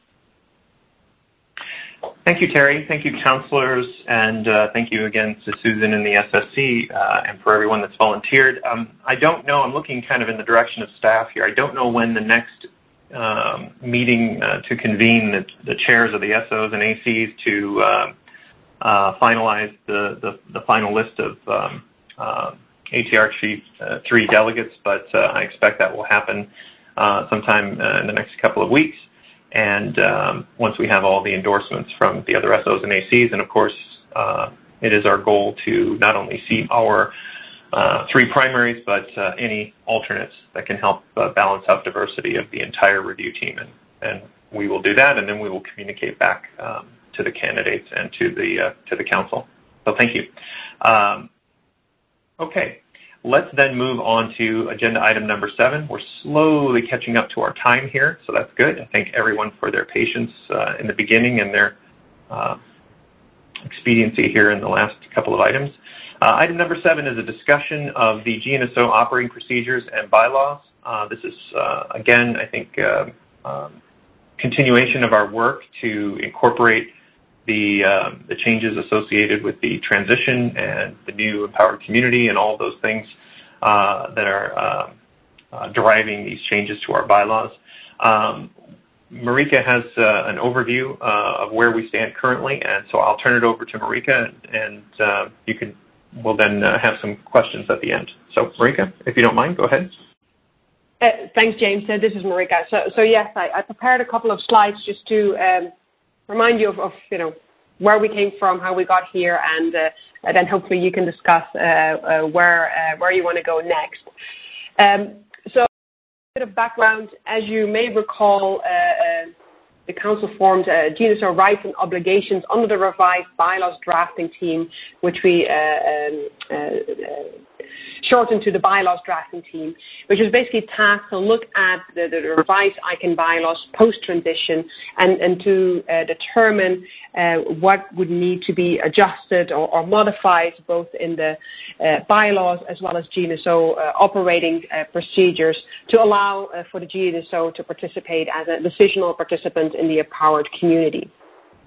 S3: Thank you, Terry. Thank you, counselors, and uh, thank you again to Susan and the S S C uh, and for everyone that's volunteered. Um, I don't know, I'm looking kind of in the direction of staff here. I don't know when the next um, meeting uh, to convene the, the chairs of the S Os and A Cs to uh, uh, finalize the, the, the final list of um, uh, A T R T three delegates, but uh, I expect that will happen uh, sometime uh, in the next couple of weeks. And um, once we have all the endorsements from the other S Os and A Cs, and of course, uh, it is our goal to not only seat our uh, three primaries, but uh, any alternates that can help uh, balance out diversity of the entire review team. And, and we will do that, and then we will communicate back um, to the candidates and to the uh, to the council. So thank you. Um, okay. Let's then move on to agenda item number seven. We're slowly catching up to our time here, so that's good. I thank everyone for their patience uh, in the beginning and their uh, expediency here in the last couple of items. Uh, item number seven is a discussion of the G N S O operating procedures and bylaws. Uh, this is, uh, again, I think, uh, um, continuation of our work to incorporate the, um, the changes associated with the transition and the new empowered community and all of those things uh, that are uh, uh, driving these changes to our bylaws. Um, Marika has uh, an overview uh, of where we stand currently, and so I'll turn it over to Marika, and, and uh, you can, we'll then uh, have some questions at the end. So Marika, if you don't mind, go ahead.
S19: Uh, thanks, James. Uh, this is Marika. So, so yes, I, I prepared a couple of slides just to um, remind you of, of, you know, where we came from, how we got here, and, uh, and then hopefully you can discuss uh, uh, where uh, where you want to go next. Um, so, a bit of background. As you may recall, uh, uh, the Council formed uh, G N S O rights and obligations under the revised bylaws drafting team, which we uh, um, uh, uh, shortened to the bylaws drafting team, which was basically tasked to look at the, the revised I C A N bylaws post-transition and, and to uh, determine uh, what would need to be adjusted or, or modified both in the uh, bylaws as well as G N S O uh, operating uh, procedures to allow uh, for the G N S O to participate as a decisional participant in the empowered community.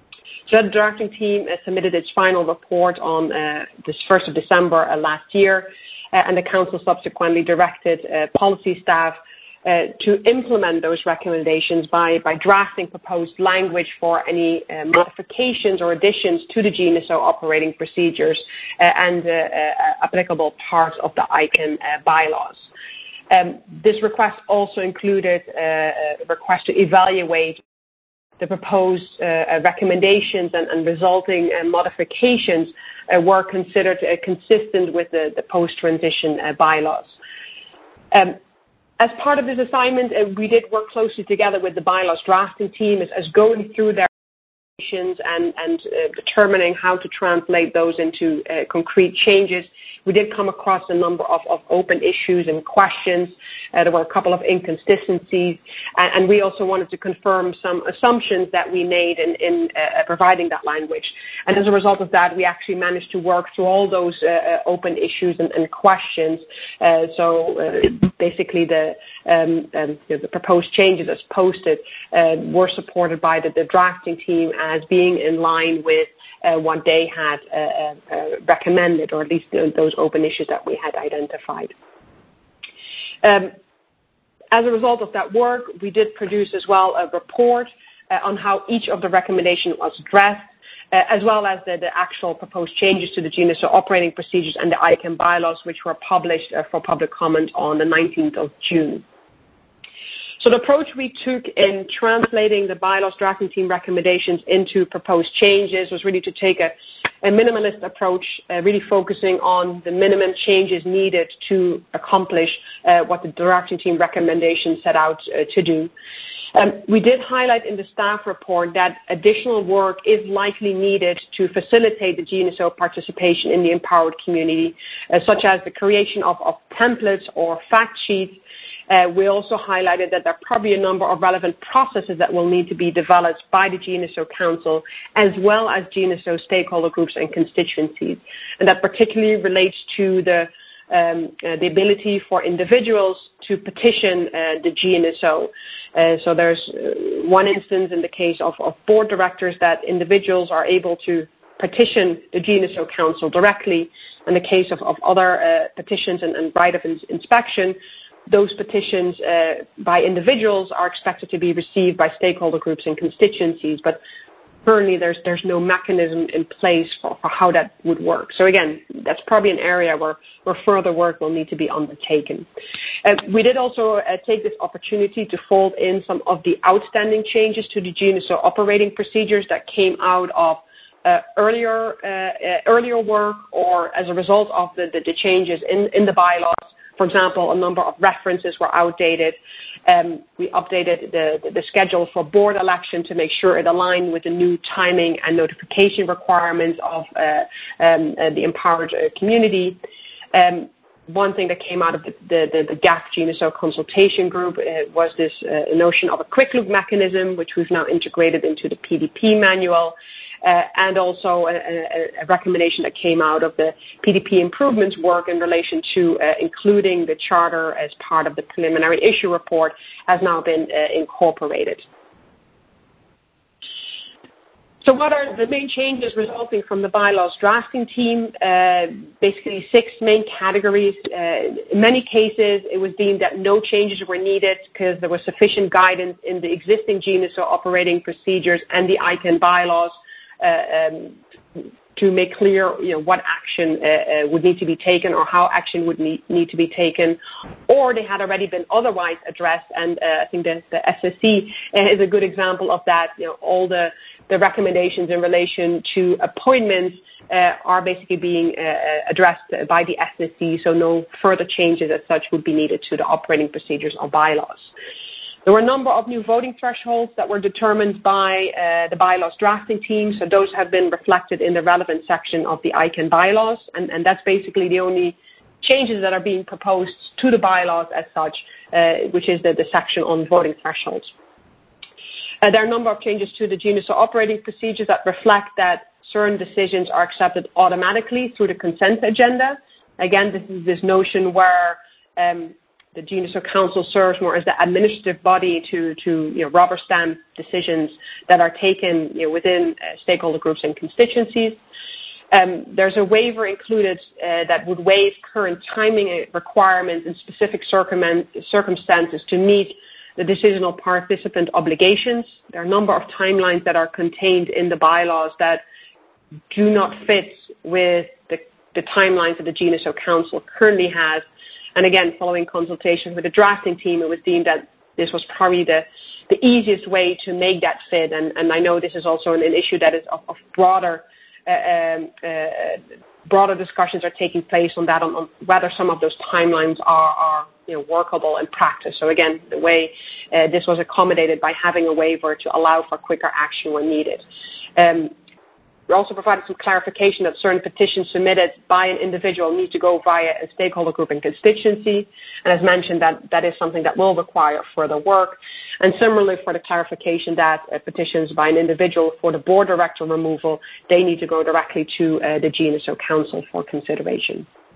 S19: So the drafting team uh, submitted its final report on uh, this first of December uh, last year, uh, and the Council subsequently directed uh, policy staff uh, to implement those recommendations by, by drafting proposed language for any uh, modifications or additions to the G N S O operating procedures uh, and uh, uh, applicable parts of the I C A N uh, bylaws. Um, this request also included uh, a request to evaluate the proposed uh, recommendations and, and resulting uh, modifications uh, were considered uh, consistent with the, the post-transition uh, bylaws. Um, as part of this assignment, uh, we did work closely together with the bylaws drafting team as, as going through their and, and uh, determining how to translate those into uh, concrete changes. We did come across a number of, of open issues and questions. Uh, there were a couple of inconsistencies, and, and we also wanted to confirm some assumptions that we made in, in uh, providing that language. And as a result of that, we actually managed to work through all those uh, open issues and, and questions. Uh, so uh, basically the, um, um, you know, the proposed changes as posted uh, were supported by the, the drafting team as being in line with uh, what they had uh, uh, recommended, or at least uh, those open issues that we had identified. Um, as a result of that work, we did produce as well a report uh, on how each of the recommendations was addressed, uh, as well as the, the actual proposed changes to the G N S O operating procedures and the I C A N bylaws, which were published uh, for public comment on the nineteenth of June. So the approach we took in translating the bylaws drafting team recommendations into proposed changes was really to take a, a minimalist approach, uh, really focusing on the minimum changes needed to accomplish uh, what the drafting team recommendations set out uh, to do. Um, we did highlight in the staff report that additional work is likely needed to facilitate the G N S O participation in the empowered community, uh, such as the creation of, of templates or fact sheets. Uh, we also highlighted that there are probably a number of relevant processes that will need to be developed by the G N S O Council, as well as G N S O stakeholder groups and constituencies. And that particularly relates to the, um, uh, the ability for individuals to petition uh, the G N S O. Uh, so there's uh, one instance in the case of, of board directors that individuals are able to petition the G N S O Council directly. In the case of, of other uh, petitions and, and right of ins- inspection, those petitions uh, by individuals are expected to be received by stakeholder groups and constituencies, but currently there's there's no mechanism in place for, for how that would work. So again, that's probably an area where, where further work will need to be undertaken. Uh, we did also uh, take this opportunity to fold in some of the outstanding changes to the G N S O operating procedures that came out of uh, earlier uh, uh, earlier work, or as a result of the, the, the changes in, in the bylaws. For example, a number of references were outdated. Um, we updated the, the, the schedule for board election to make sure it aligned with the new timing and notification requirements of uh, um, uh, the empowered uh, community. Um, one thing that came out of the, the, the, the G A F G N S O consultation group uh, was this uh, notion of a quick look mechanism, which we've now integrated into the P D P manual. Uh, and also a, a, a recommendation that came out of the P D P improvements work in relation to uh, including the charter as part of the preliminary issue report has now been uh, incorporated. So what are the main changes resulting from the bylaws drafting team? Uh, basically six main categories. Uh, in many cases, it was deemed that no changes were needed because there was sufficient guidance in the existing G N S O operating procedures and the I C A N bylaws Uh, um, to make clear, you know, what action uh, uh, would need to be taken or how action would need, need to be taken, or they had already been otherwise addressed. And uh, I think the, the S S C is a good example of that. You know, all the, the recommendations in relation to appointments uh, are basically being uh, addressed by the S S C, so no further changes as such would be needed to the operating procedures or bylaws. There were a number of new voting thresholds that were determined by uh, the bylaws drafting team, so those have been reflected in the relevant section of the I C A N bylaws, and, and that's basically the only changes that are being proposed to the bylaws as such, uh, which is the, the section on voting thresholds. Uh, there are a number of changes to the G N S O operating procedures that reflect that certain decisions are accepted automatically through the consent agenda. Again, this is this notion where um, the G N S O Council serves more as the administrative body to, to you know, rubber stamp decisions that are taken you know, within uh, stakeholder groups and constituencies. Um, there's a waiver included uh, that would waive current timing requirements in specific circum- circumstances to meet the decisional participant obligations. There are a number of timelines that are contained in the bylaws that do not fit with the, the timelines that the G N S O Council currently has. And again, following consultation with the drafting team, it was deemed that this was probably the, the easiest way to make that fit. And, and I know this is also an, an issue that is of, of broader uh, um, uh, broader discussions are taking place on that, on, on whether some of those timelines are, are you know, workable in practice. So again, the way uh, this was accommodated by having a waiver to allow for quicker action when needed. Um, We also provided some clarification that certain petitions submitted by an individual need to go via a stakeholder group and constituency. And as mentioned, that, that is something that will require further work. And similarly for the clarification that uh, petitions by an individual for the board director removal, they need to go directly to uh, the G N S O Council for consideration.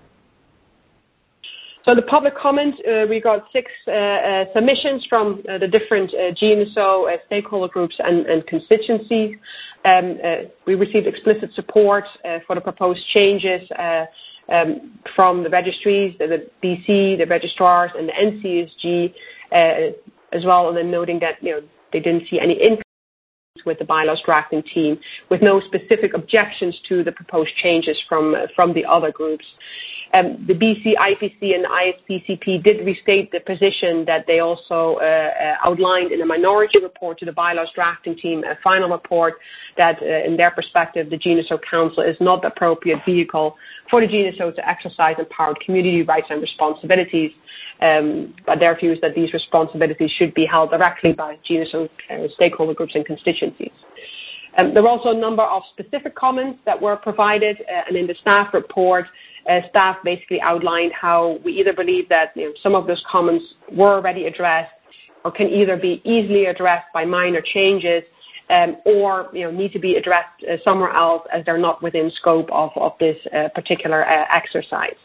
S19: So the public comment, uh, we got six uh, uh, submissions from uh, the different uh, G N S O uh, stakeholder groups and, and constituencies. Um, uh, we received explicit support uh, for the proposed changes uh, um, from the registries, the, the B C, the registrars, and the N C S G uh, as well, and then noting that you know they didn't see any income with the bylaws drafting team, with no specific objections to the proposed changes from uh, from the other groups. Um, the B C, I P C, and the I S P C P did restate the position that they also uh, uh, outlined in a minority report to the bylaws drafting team, a final report that, uh, in their perspective, the G N S O Council is not the appropriate vehicle for the G N S O to exercise empowered community rights and responsibilities. Um, but their view is that these responsibilities should be held directly by G N S O uh, stakeholder groups and constituencies. Um, there were also a number of specific comments that were provided, uh, and in the staff report, uh, staff basically outlined how we either believe that you know, some of those comments were already addressed or can either be easily addressed by minor changes um, or you know, need to be addressed uh, somewhere else as they're not within scope of, of this uh, particular uh, exercise.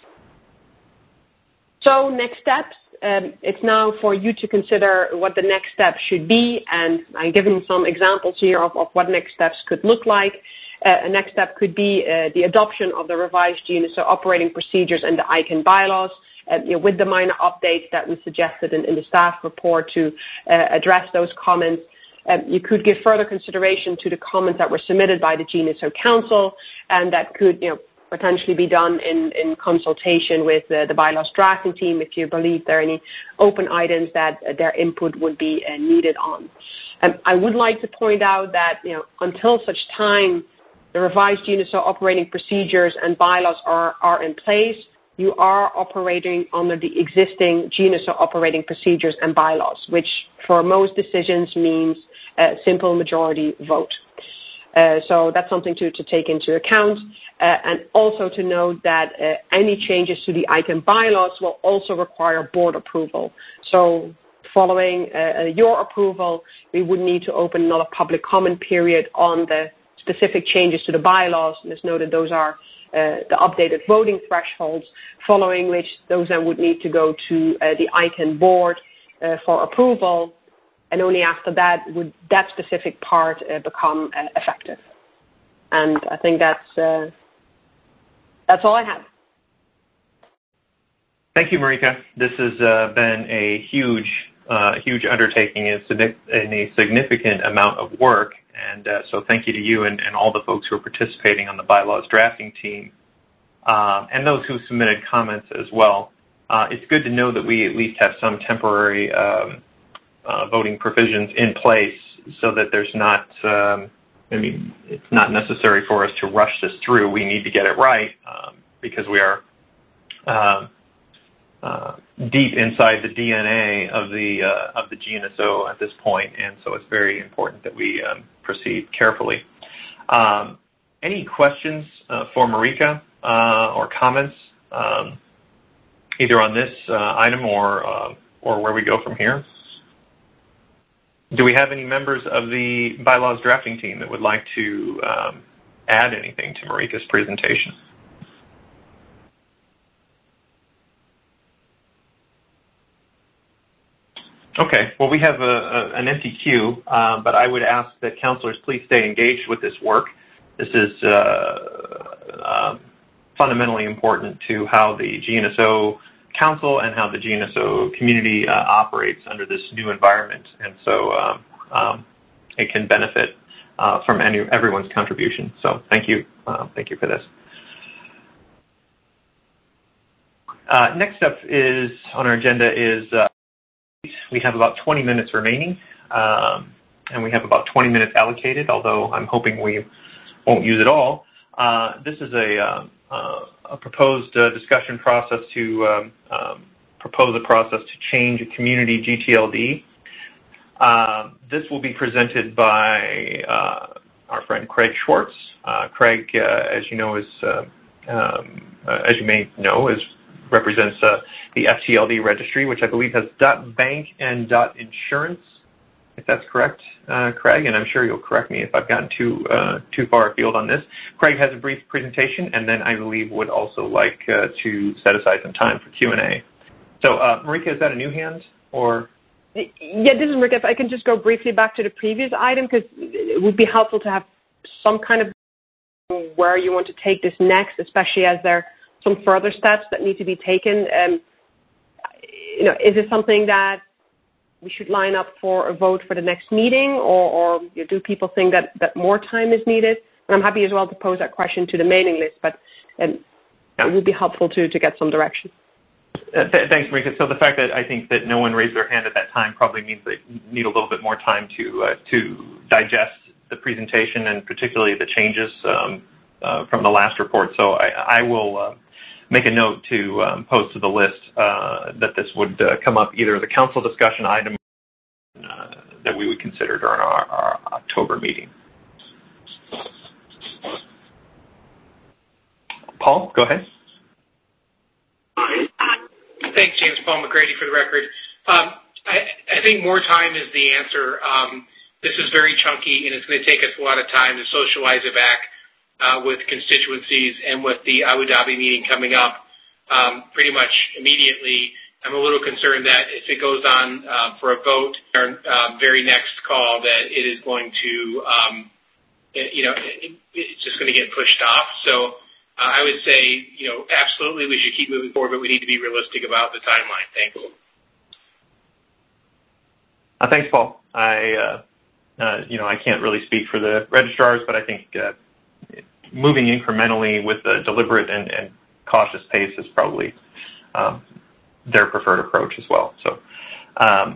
S19: So next steps. Um, it's now for you to consider what the next step should be, and I'm giving some examples here of, of what next steps could look like. Uh, a next step could be uh, the adoption of the revised G N S O operating procedures and the I C A N bylaws, uh, you know, with the minor updates that we suggested in, in the staff report to uh, address those comments. Um, you could give further consideration to the comments that were submitted by the G N S O Council, and that could, you know, potentially be done in, in consultation with uh, the bylaws drafting team if you believe there are any open items that uh, their input would be uh, needed on. Um, I would like to point out that you know, until such time the revised G N S O operating procedures and bylaws are, are in place, you are operating under the existing G N S O operating procedures and bylaws, which for most decisions means a simple majority vote. Uh, so that's something to, to take into account. Uh, and also to note that uh, any changes to the I C A N bylaws will also require board approval. So following uh, your approval, we would need to open another public comment period on the specific changes to the bylaws. And as noted, those are uh, the updated voting thresholds, following which those then would need to go to uh, the I C A N board uh, for approval. And only after that would that specific part uh, become uh, effective. And I think that's uh, that's all I have.
S3: Thank you, Marika. This has uh, been a huge, uh, huge undertaking and a significant amount of work. And uh, so thank you to you and, and all the folks who are participating on the bylaws drafting team um, and those who submitted comments as well. Uh, it's good to know that we at least have some temporary um, Uh, voting provisions in place so that there's not, um, I mean, it's not necessary for us to rush this through. We need to get it right um, because we are uh, uh, deep inside the D N A of the uh, of the G N S O at this point, and so it's very important that we um, proceed carefully. Um, any questions uh, for Marika uh, or comments um, either on this uh, item or uh, or where we go from here? Do we have any members of the bylaws drafting team that would like to um, add anything to Marika's presentation? Okay. Well, we have a, a, an empty queue, uh, but I would ask that councillors please stay engaged with this work. This is uh, uh, fundamentally important to how the G N S O Council and how the G N S O community uh, operates under this new environment, and so um, um, it can benefit uh, from any, everyone's contribution. So thank you, uh, thank you for this. Uh, next up is on our agenda is uh, we have about twenty minutes remaining, um, and we have about twenty minutes allocated. Although I'm hoping we won't use it all. Uh, this is a uh, uh, a proposed uh, discussion process to um, um, propose a process to change a community G T L D. Uh, this will be presented by uh, our friend Craig Schwartz. Uh, Craig, uh, as you know, is uh, um, uh, as you may know, is represents uh, the F T L D registry, which I believe has .bank and .insurance, if that's correct, uh, Craig, and I'm sure you'll correct me if I've gotten too uh, too far afield on this. Craig has a brief presentation, and then I believe would also like uh, to set aside some time for Q and A. So, uh, Marika, is that a new hand, or?
S19: Yeah, this is Marika. If I can just go briefly back to the previous item, because it would be helpful to have some kind of where you want to take this next, especially as there some further steps that need to be taken. Um, you know, is it something that we should line up for a vote for the next meeting, or, or you know, do people think that, that more time is needed? And I'm happy as well to pose that question to the mailing list, but um, yeah. It would be helpful to, to get some direction.
S3: Uh, th thanks, Marika. So the fact that I think that no one raised their hand at that time probably means they need a little bit more time to uh, to digest the presentation and particularly the changes um, uh, from the last report. So I, I will uh, make a note to um, post to the list uh, that this would uh, come up either as a council discussion item uh, that we would consider during our, our October meeting. Paul, go ahead.
S7: Thanks, James. Paul McGrady for the record. Um, I, I think more time is the answer. Um, this is very chunky, and it's going to take us a lot of time to socialize it back uh, with constituencies and with the Abu Dhabi meeting coming up um, pretty much immediately. I'm a little concerned that if it goes on uh, for a vote, our uh, very next call, that it is going to, um, it, you know, it, it's just going to get pushed off. So Uh, I would say, you know, absolutely we should keep moving forward, but we need to be realistic about the timeline. Thanks.
S3: Uh, thanks, Paul. I, uh, uh, you know, I can't really speak for the registrars, but I think uh, moving incrementally with a deliberate and, and cautious pace is probably um, their preferred approach as well. So, um,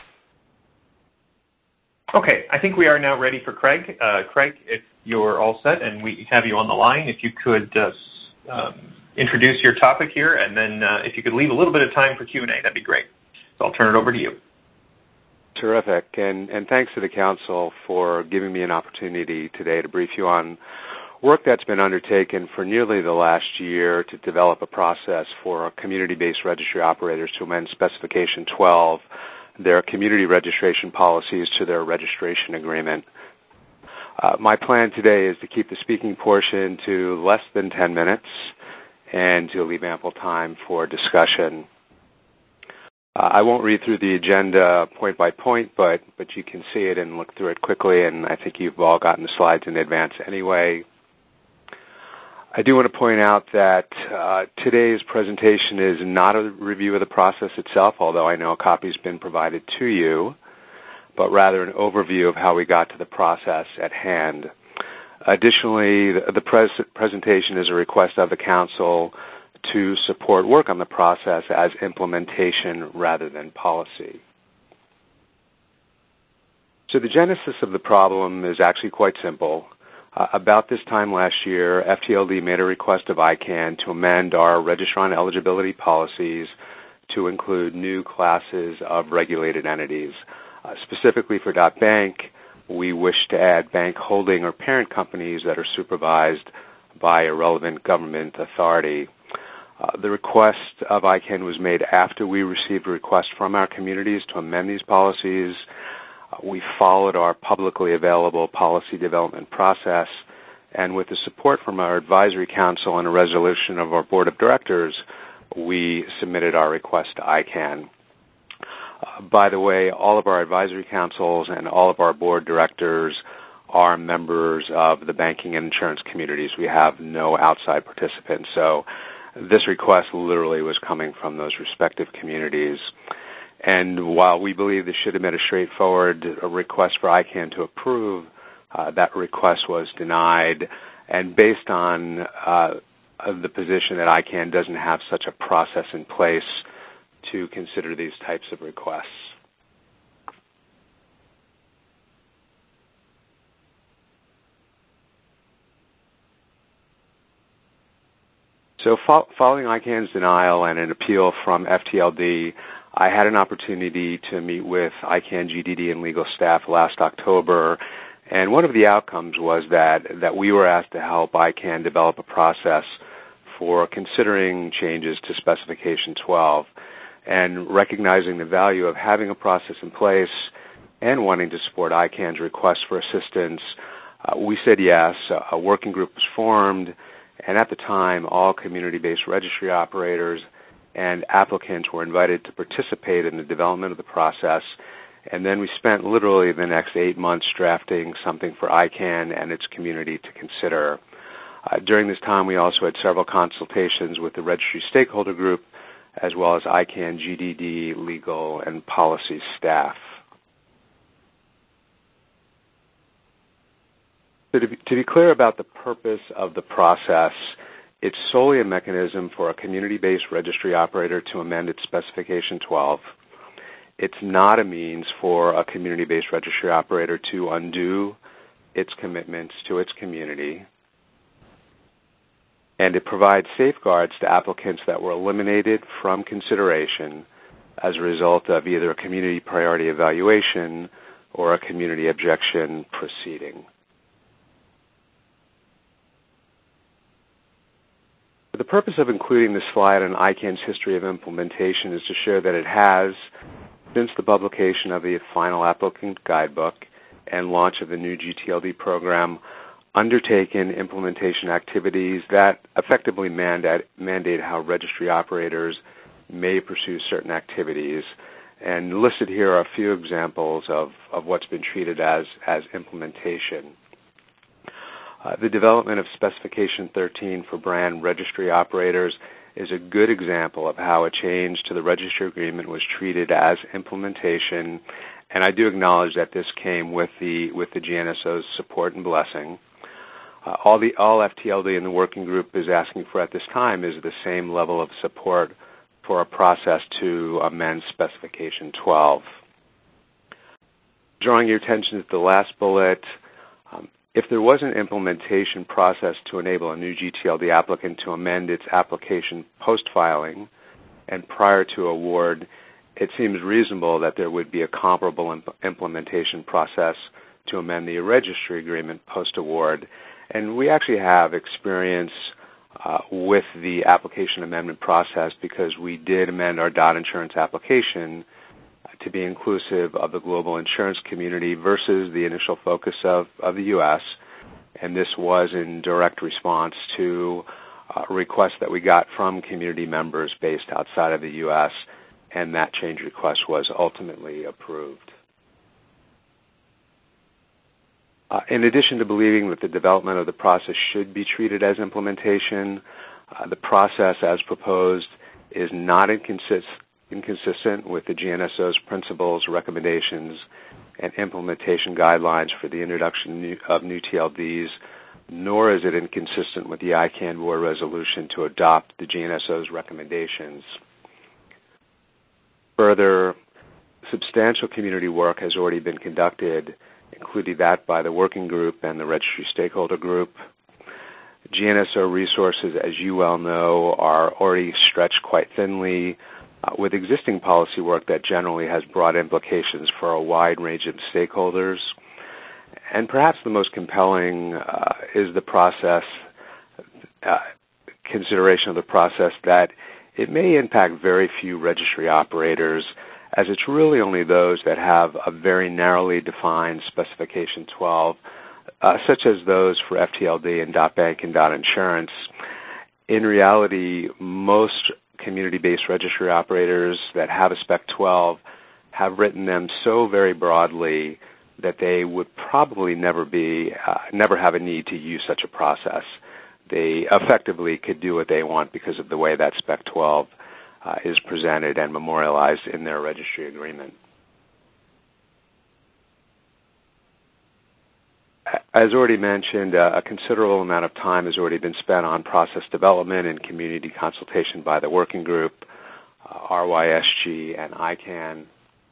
S3: okay, I think we are now ready for Craig. Uh, Craig, if you're all set and we have you on the line, if you could uh, um, introduce your topic here, and then uh, if you could leave a little bit of time for Q and A, that'd be great. So I'll turn it over to you.
S20: Terrific, and, and thanks to the Council for giving me an opportunity today to brief you on work that's been undertaken for nearly the last year to develop a process for community-based registry operators to amend Specification twelve, their community registration policies, to their registration agreement. Uh, my plan today is to keep the speaking portion to less than ten minutes and to leave ample time for discussion. Uh, I won't read through the agenda point by point, but, but you can see it and look through it quickly, and I think you've all gotten the slides in advance anyway. I do want to point out that uh, today's presentation is not a review of the process itself, although I know a copy's been provided to you, but rather an overview of how we got to the process at hand. Additionally, the, the pres presentation is a request of the Council to support work on the process as implementation rather than policy. So the genesis of the problem is actually quite simple. Uh, about this time last year, F T L D made a request of I CANN to amend our registrant eligibility policies to include new classes of regulated entities. Uh, specifically for .bank, we wish to add bank holding or parent companies that are supervised by a relevant government authority. Uh, the request of I CANN was made after we received a request from our communities to amend these policies. Uh, we followed our publicly available policy development process, and with the support from our advisory council and a resolution of our board of directors, we submitted our request to I CANN. Uh, by the way, all of our advisory councils and all of our board directors are members of the banking and insurance communities. We have no outside participants. So this request literally was coming from those respective communities. And while we believe this should have been a straightforward request for I CANN to approve, uh, that request was denied. And based on uh, the position that I CANN doesn't have such a process in place to consider these types of requests. So fo- following I CANN's denial and an appeal from F T L D, I had an opportunity to meet with I CANN, G D D, and legal staff last October, and one of the outcomes was that, that we were asked to help I CANN develop a process for considering changes to Specification twelve, and recognizing the value of having a process in place and wanting to support I CANN's request for assistance, uh, we said yes. A working group was formed, and at the time, all community-based registry operators and applicants were invited to participate in the development of the process. And then we spent literally the next eight months drafting something for I CANN and its community to consider. Uh, during this time, we also had several consultations with the registry stakeholder group, as well as I CANN, G D D, legal, and policy staff. So to be, to be clear about the purpose of the process, it's solely a mechanism for a community-based registry operator to amend its Specification twelve. It's not a means for a community-based registry operator to undo its commitments to its community. And it provides safeguards to applicants that were eliminated from consideration as a result of either a community priority evaluation or a community objection proceeding. The purpose of including this slide on I CANN's history of implementation is to show that it has, since the publication of the final applicant guidebook and launch of the new G T L D program, undertaken implementation activities that effectively mandate, mandate how registry operators may pursue certain activities. And listed here are a few examples of, of what's been treated as, as implementation. Uh, the development of Specification thirteen for brand registry operators is a good example of how a change to the registry agreement was treated as implementation, and I do acknowledge that this came with the with the G N S O's support and blessing. Uh, all the all F T L D and the working group is asking for at this time is the same level of support for a process to amend Specification twelve. Drawing your attention to the last bullet, um, if there was an implementation process to enable a new G T L D applicant to amend its application post-filing and prior to award, it seems reasonable that there would be a comparable imp- implementation process to amend the registry agreement post-award. And we actually have experience uh, with the application amendment process because we did amend our dot insurance application to be inclusive of the global insurance community versus the initial focus of, of the U S, and this was in direct response to a request that we got from community members based outside of the U S, and that change request was ultimately approved. Uh, in addition to believing that the development of the process should be treated as implementation, uh, the process as proposed is not inconsistent inconsistent with the G N S O's principles, recommendations, and implementation guidelines for the introduction of new T L Ds, nor is it inconsistent with the I CANN board resolution to adopt the G N S O's recommendations. Further, substantial community work has already been conducted, including that by the working group and the registry stakeholder group. G N S O resources, as you well know, are already stretched quite thinly, Uh, with existing policy work that generally has broad implications for a wide range of stakeholders. And perhaps the most compelling uh, is the process, uh, consideration of the process that it may impact very few registry operators, as it's really only those that have a very narrowly defined Specification twelve, uh, such as those for F T L D and .bank and .insurance. In reality, most community-based registry operators that have a Spec twelve have written them so very broadly that they would probably never be, uh, never have a need to use such a process. They effectively could do what they want because of the way that Spec twelve uh, is presented and memorialized in their registry agreement. As already mentioned, uh, a considerable amount of time has already been spent on process development and community consultation by the working group, uh, R Y S G, and I CAN.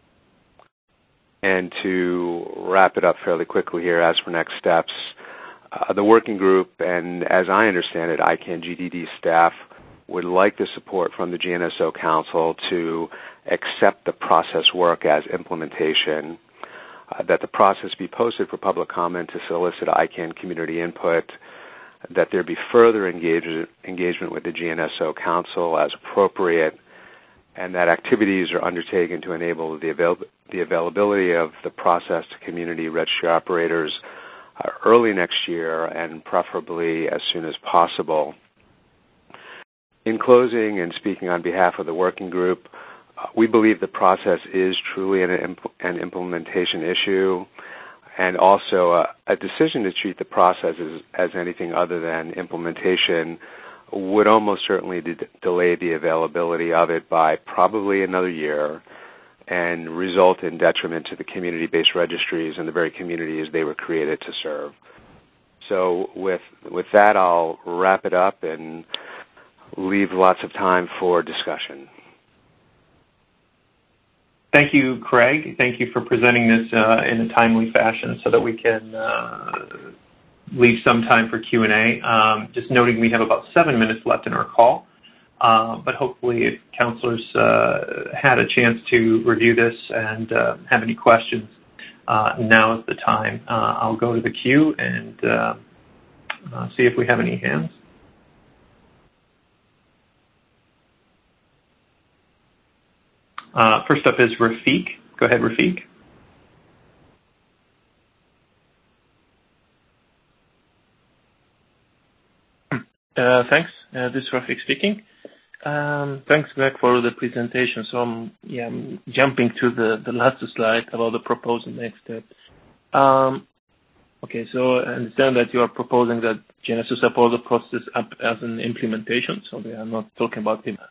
S20: And to wrap it up fairly quickly here, as for next steps, uh, the working group, and as I understand it, I CAN G D D staff would like the support from the G N S O Council to accept the process work as implementation, uh, that the process be posted for public comment to solicit I CAN community input, that there be further engage, engagement with the G N S O Council as appropriate, and that activities are undertaken to enable the, avail the availability of the process to community registry operators uh, early next year and preferably as soon as possible. In closing and speaking on behalf of the working group, uh, we believe the process is truly an, imp an implementation issue, and also a, a decision to treat the process as, as anything other than implementation would almost certainly de delay the availability of it by probably another year and result in detriment to the community-based registries and the very communities they were created to serve. So with, with that, I'll wrap it up and leave lots of time for discussion.
S3: Thank you, Craig. Thank you for presenting this uh, in a timely fashion so that we can uh, leave some time for Q and A. Um, just noting we have about seven minutes left in our call, uh, but hopefully if counselors uh, had a chance to review this and uh, have any questions, uh, now is the time. Uh, I'll go to the queue and uh, uh, see if we have any hands. Uh, first up is Rafiq. Go ahead, Rafiq.
S10: Uh, thanks. Uh, this is Rafiq speaking. Um, thanks, Greg, for the presentation. So I'm, yeah, I'm jumping to the, the last slide about the proposed next step. Um, okay, so I understand that you are proposing that G N S O support the process up as an implementation, so we are not talking about the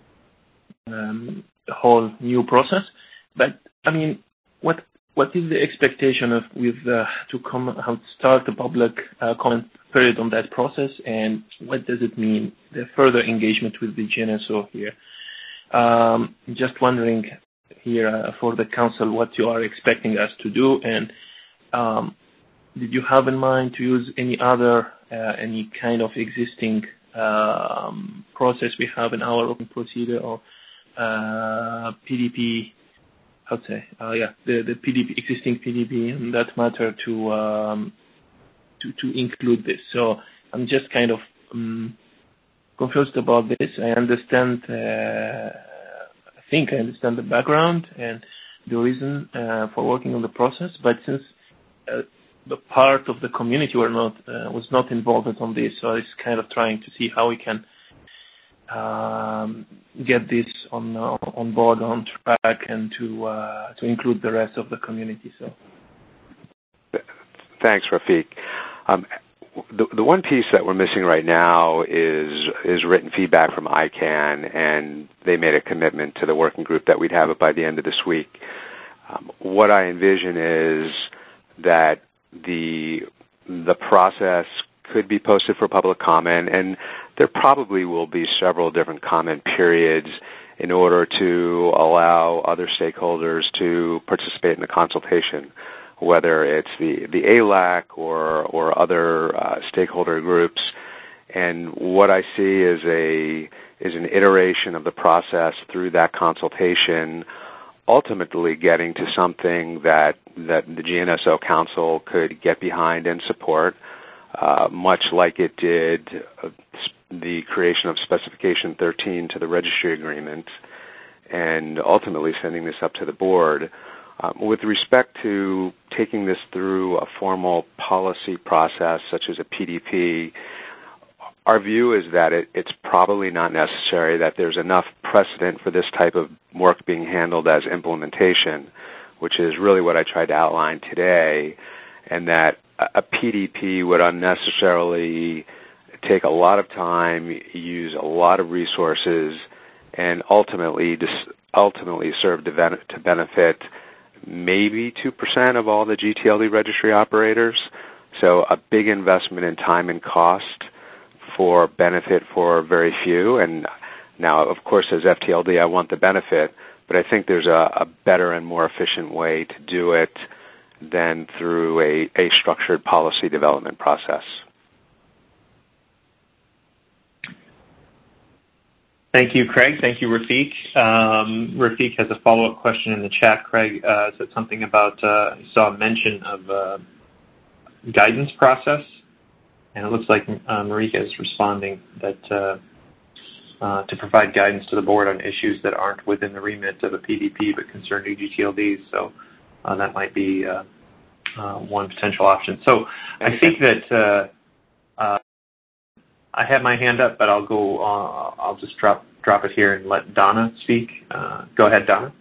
S10: um, whole new process. But I mean, what what is the expectation of with uh, to come how to start the public uh, comment period on that process, and what does it mean the further engagement with the G N S O here? Um, just wondering here uh, for the council what you are expecting us to do, and um, did you have in mind to use any other uh, any kind of existing um, process we have in our open procedure or uh, P D P? How to say? Uh, yeah, the the P D P existing P D P in that matter to um, to to include this. So I'm just kind of um, confused about this. I understand. Uh, I think I understand the background and the reason uh, for working on the process, but since uh, the part of the community were not uh, was not involved on this, so it's kind of trying to see how we can um, get this on uh, on board, on track, and to uh, to include the rest of the community. So,
S20: thanks, Rafiq. Um, the the one piece that we're missing right now is is written feedback from I CAN, and they made a commitment to the working group that we'd have it by the end of this week. Um, what I envision is that the the process could be posted for public comment, and there probably will be several different comment periods in order to allow other stakeholders to participate in the consultation, whether it's the, the A L A C or, or other uh, stakeholder groups. And what I see is a is an iteration of the process through that consultation, ultimately getting to something that, that the G N S O Council could get behind and support, uh, much like it did uh, the creation of Specification thirteen to the registry agreement, and ultimately sending this up to the board. Um, with respect to taking this through a formal policy process such as a P D P, our view is that it, it's probably not necessary, that there's enough precedent for this type of work being handled as implementation, which is really what I tried to outline today, and that a P D P would unnecessarily take a lot of time, use a lot of resources, and ultimately ultimately serve to benefit maybe two percent of all the G T L D registry operators. So a big investment in time and cost for benefit for very few. And now, of course, as F T L D, I want the benefit, but I think there's a, a better and more efficient way to do it than through a, a structured policy development process.
S3: Thank you, Craig. Thank you, Rafiq. Um, Rafiq has a follow-up question in the chat. Craig uh, said something about, uh, he saw a mention of uh, guidance process, and it looks like uh, Marika is responding that uh, uh, to provide guidance to the board on issues that aren't within the remit of a P D P but concern new G T L Ds. So uh, that might be uh, uh, one potential option. So I think that uh, uh, I have my hand up, but I'll go. Uh, I'll just drop drop it here and let Donna speak. Uh, go ahead, Donna.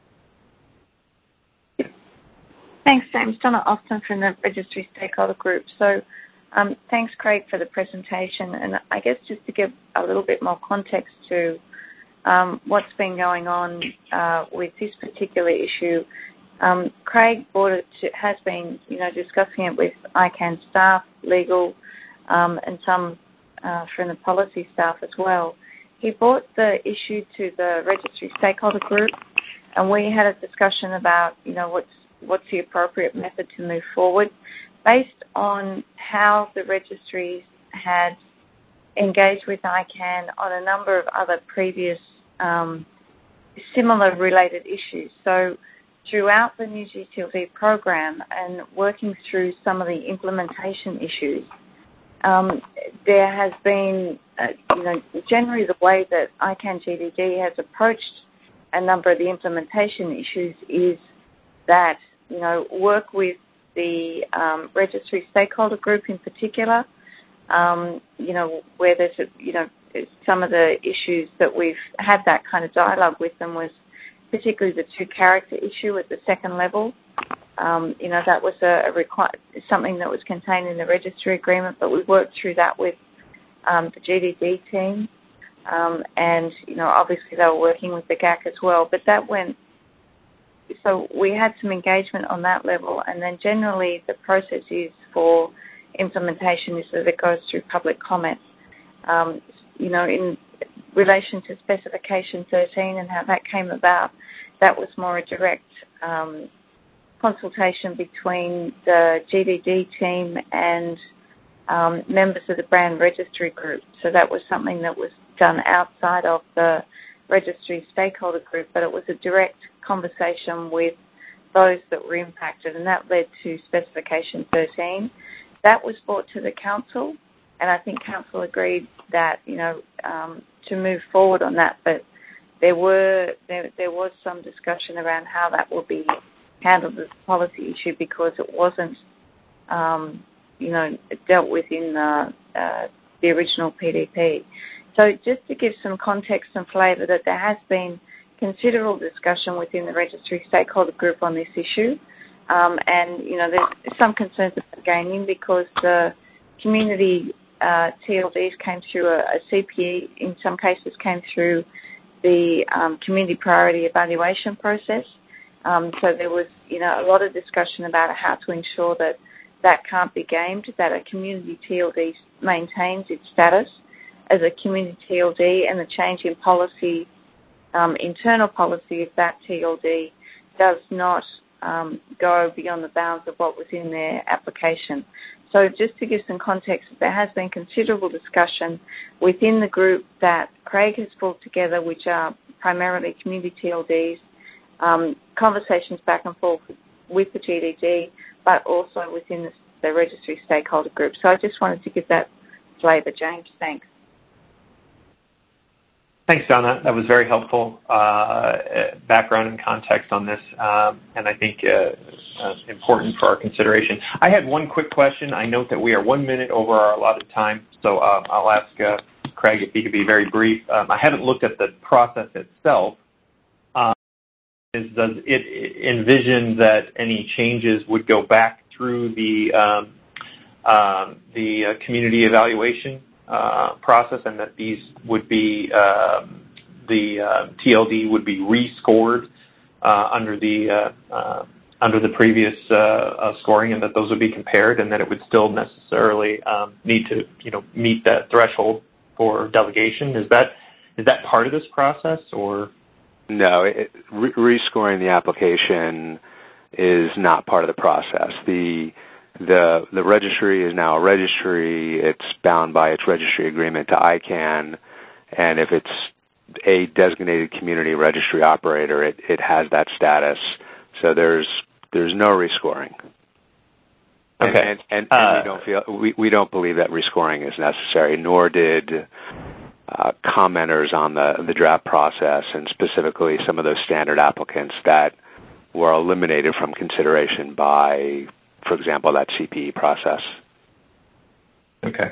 S16: Thanks, James. Donna Austin from the Registry Stakeholder Group. So, um, thanks, Craig, for the presentation. And I guess just to give a little bit more context to um, what's been going on uh, with this particular issue, um, Craig brought it to, has been, you know, discussing it with I CANN staff, legal, um, and some Uh, from the policy staff as well. He brought the issue to the registry stakeholder group, and we had a discussion about, you know, what's what's the appropriate method to move forward based on how the registries had engaged with I CANN on a number of other previous um, similar related issues. So throughout the new G T L D program and working through some of the implementation issues, Um, there has been, uh, you know, generally the way that I CANN G D D has approached a number of the implementation issues is that, you know, work with the um, registry stakeholder group in particular, um, you know, where there's, a, you know, some of the issues that we've had that kind of dialogue with them was particularly the two-character issue at the second level. Um, you know, that was a, a requ- something that was contained in the registry agreement, but we worked through that with um, the G D D team. Um, and, you know, obviously they were working with the G A C as well. But that went, so we had some engagement on that level. And then generally the process is for implementation is that it goes through public comment. Um, you know, in relation to specification thirteen and how that came about, that was more a direct um consultation between the G D D team and um, members of the brand registry group. So that was something that was done outside of the registry stakeholder group, but it was a direct conversation with those that were impacted, and that led to specification thirteen. That was brought to the council, and I think council agreed that, you know, um, to move forward on that, but there were there, there was some discussion around how that will be handled as a policy issue because it wasn't, um, you know, dealt with in the, uh, the original P D P. So just to give some context and flavour that there has been considerable discussion within the registry stakeholder group on this issue. Um, and, you know, there's some concerns about gaining because the community uh, T L Ds came through a, a C P E, in some cases came through the um, community priority evaluation process. Um, so there was, you know, a lot of discussion about how to ensure that that can't be gamed, that a community T L D maintains its status as a community T L D, and the change in policy, um, internal policy of that T L D does not um, go beyond the bounds of what was in their application. So just to give some context, there has been considerable discussion within the group that Craig has pulled together, which are primarily community T L Ds, Um, conversations back and forth with the G D D, but also within the, the registry stakeholder group. So I just wanted to give that flavour, James. Thanks.
S3: Thanks, Donna. That was very helpful uh, background and context on this, um, and I think uh, uh, important for our consideration. I had one quick question. I note that we are one minute over our allotted time, so uh, I'll ask uh, Craig if he could be very brief. Um, I haven't looked at the process itself. Um, is, does it envision that any changes would go back through the um, uh, the uh, community evaluation Uh, process, and that these would be um, the uh, T L D would be rescored uh, under the uh, uh, under the previous uh, uh, scoring, and that those would be compared, and that it would still necessarily um, need to you know meet that threshold for delegation. Is that is that part of this process, or
S20: no? It, re- rescoring the application is not part of the process. The The the registry is now a registry. It's bound by its registry agreement to I CANN, and if it's a designated community registry operator, it, it has that status. So there's there's no rescoring.
S3: Okay.
S20: And, and, and, and uh, we don't feel we, we don't believe that rescoring is necessary, nor did uh, commenters on the the draft process, and specifically some of those standard applicants that were eliminated from consideration by, for example, that C P E process.
S3: Okay.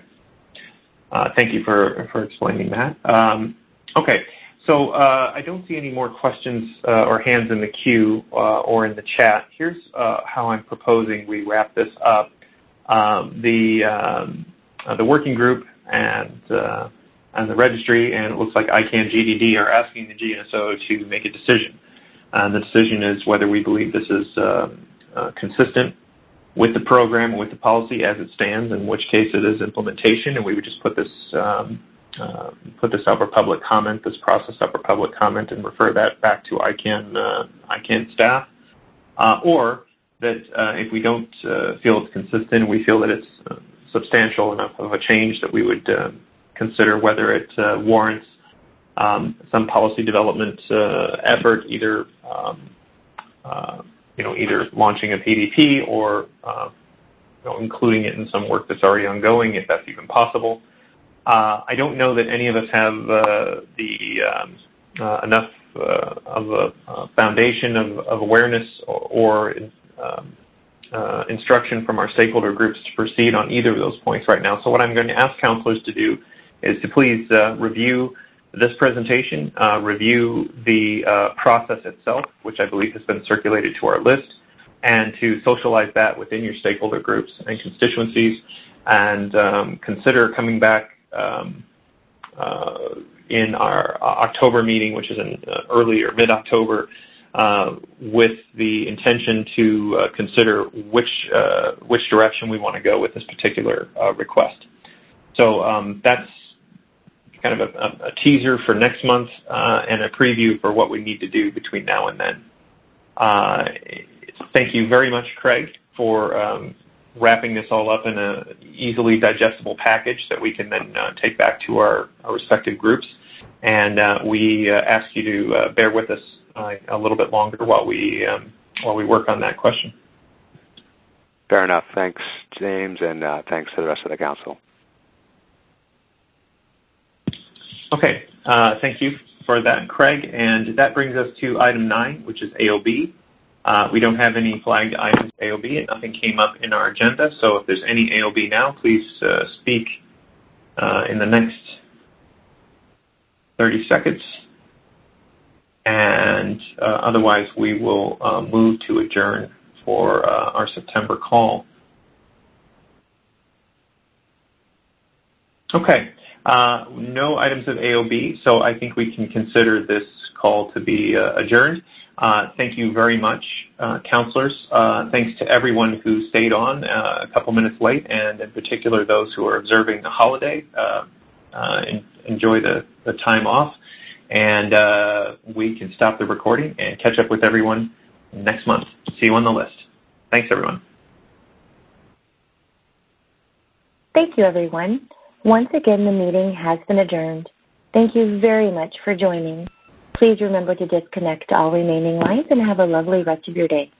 S3: Uh, thank you for, for explaining that. Um, okay, so uh, I don't see any more questions uh, or hands in the queue uh, or in the chat. Here's uh, how I'm proposing we wrap this up. Um, the um, uh, the working group and uh, and the registry, and it looks like I CANN G D D are asking the G N S O to make a decision. And the decision is whether we believe this is uh, uh, consistent with the program, with the policy as it stands, in which case it is implementation, and we would just put this um, uh, put this up for public comment, this process up for public comment, and refer that back to I CANN uh, I CANN staff, uh, or that uh, if we don't uh, feel it's consistent, we feel that it's uh, substantial enough of a change that we would uh, consider whether it uh, warrants um, some policy development uh, effort, either um, uh, you know, either launching a P D P or uh, you know, including it in some work that's already ongoing, if that's even possible. Uh, I don't know that any of us have uh, the um, uh, enough uh, of a uh, foundation of, of awareness or, or um, uh, instruction from our stakeholder groups to proceed on either of those points right now. So what I'm going to ask counselors to do is to please uh, review this presentation, uh, review the uh, process itself, which I believe has been circulated to our list, and to socialize that within your stakeholder groups and constituencies, and um, consider coming back um, uh, in our October meeting, which is in uh, early or mid-October, uh, with the intention to uh, consider which uh, which direction we want to go with this particular uh, request. So um, that's kind of a, a teaser for next month uh, and a preview for what we need to do between now and then. Uh, thank you very much, Craig, for um, wrapping this all up in a easily digestible package that we can then uh, take back to our, our respective groups. And uh, we uh, ask you to uh, bear with us uh, a little bit longer while we um, while we work on that question.
S20: Fair enough. Thanks, James, and uh, thanks to the rest of the council.
S3: Okay. Uh, thank you for that, Craig. And that brings us to item nine, which is A O B. Uh, we don't have any flagged items A O B, and nothing came up in our agenda. So if there's any A O B now, please uh, speak uh, in the next thirty seconds. And uh, otherwise, we will uh, move to adjourn for uh, our September call. Okay. Uh, no items of A O B, so I think we can consider this call to be uh, adjourned. Uh, thank you very much, uh, counselors. Uh, thanks to everyone who stayed on uh, a couple minutes late, and in particular those who are observing the holiday. Uh, uh, enjoy the, the time off, and uh, we can stop the recording and catch up with everyone next month. See you on the list. Thanks, everyone.
S2: Thank you, everyone. Once again, the meeting has been adjourned. Thank you very much for joining. Please remember to disconnect all remaining lines and have a lovely rest of your day.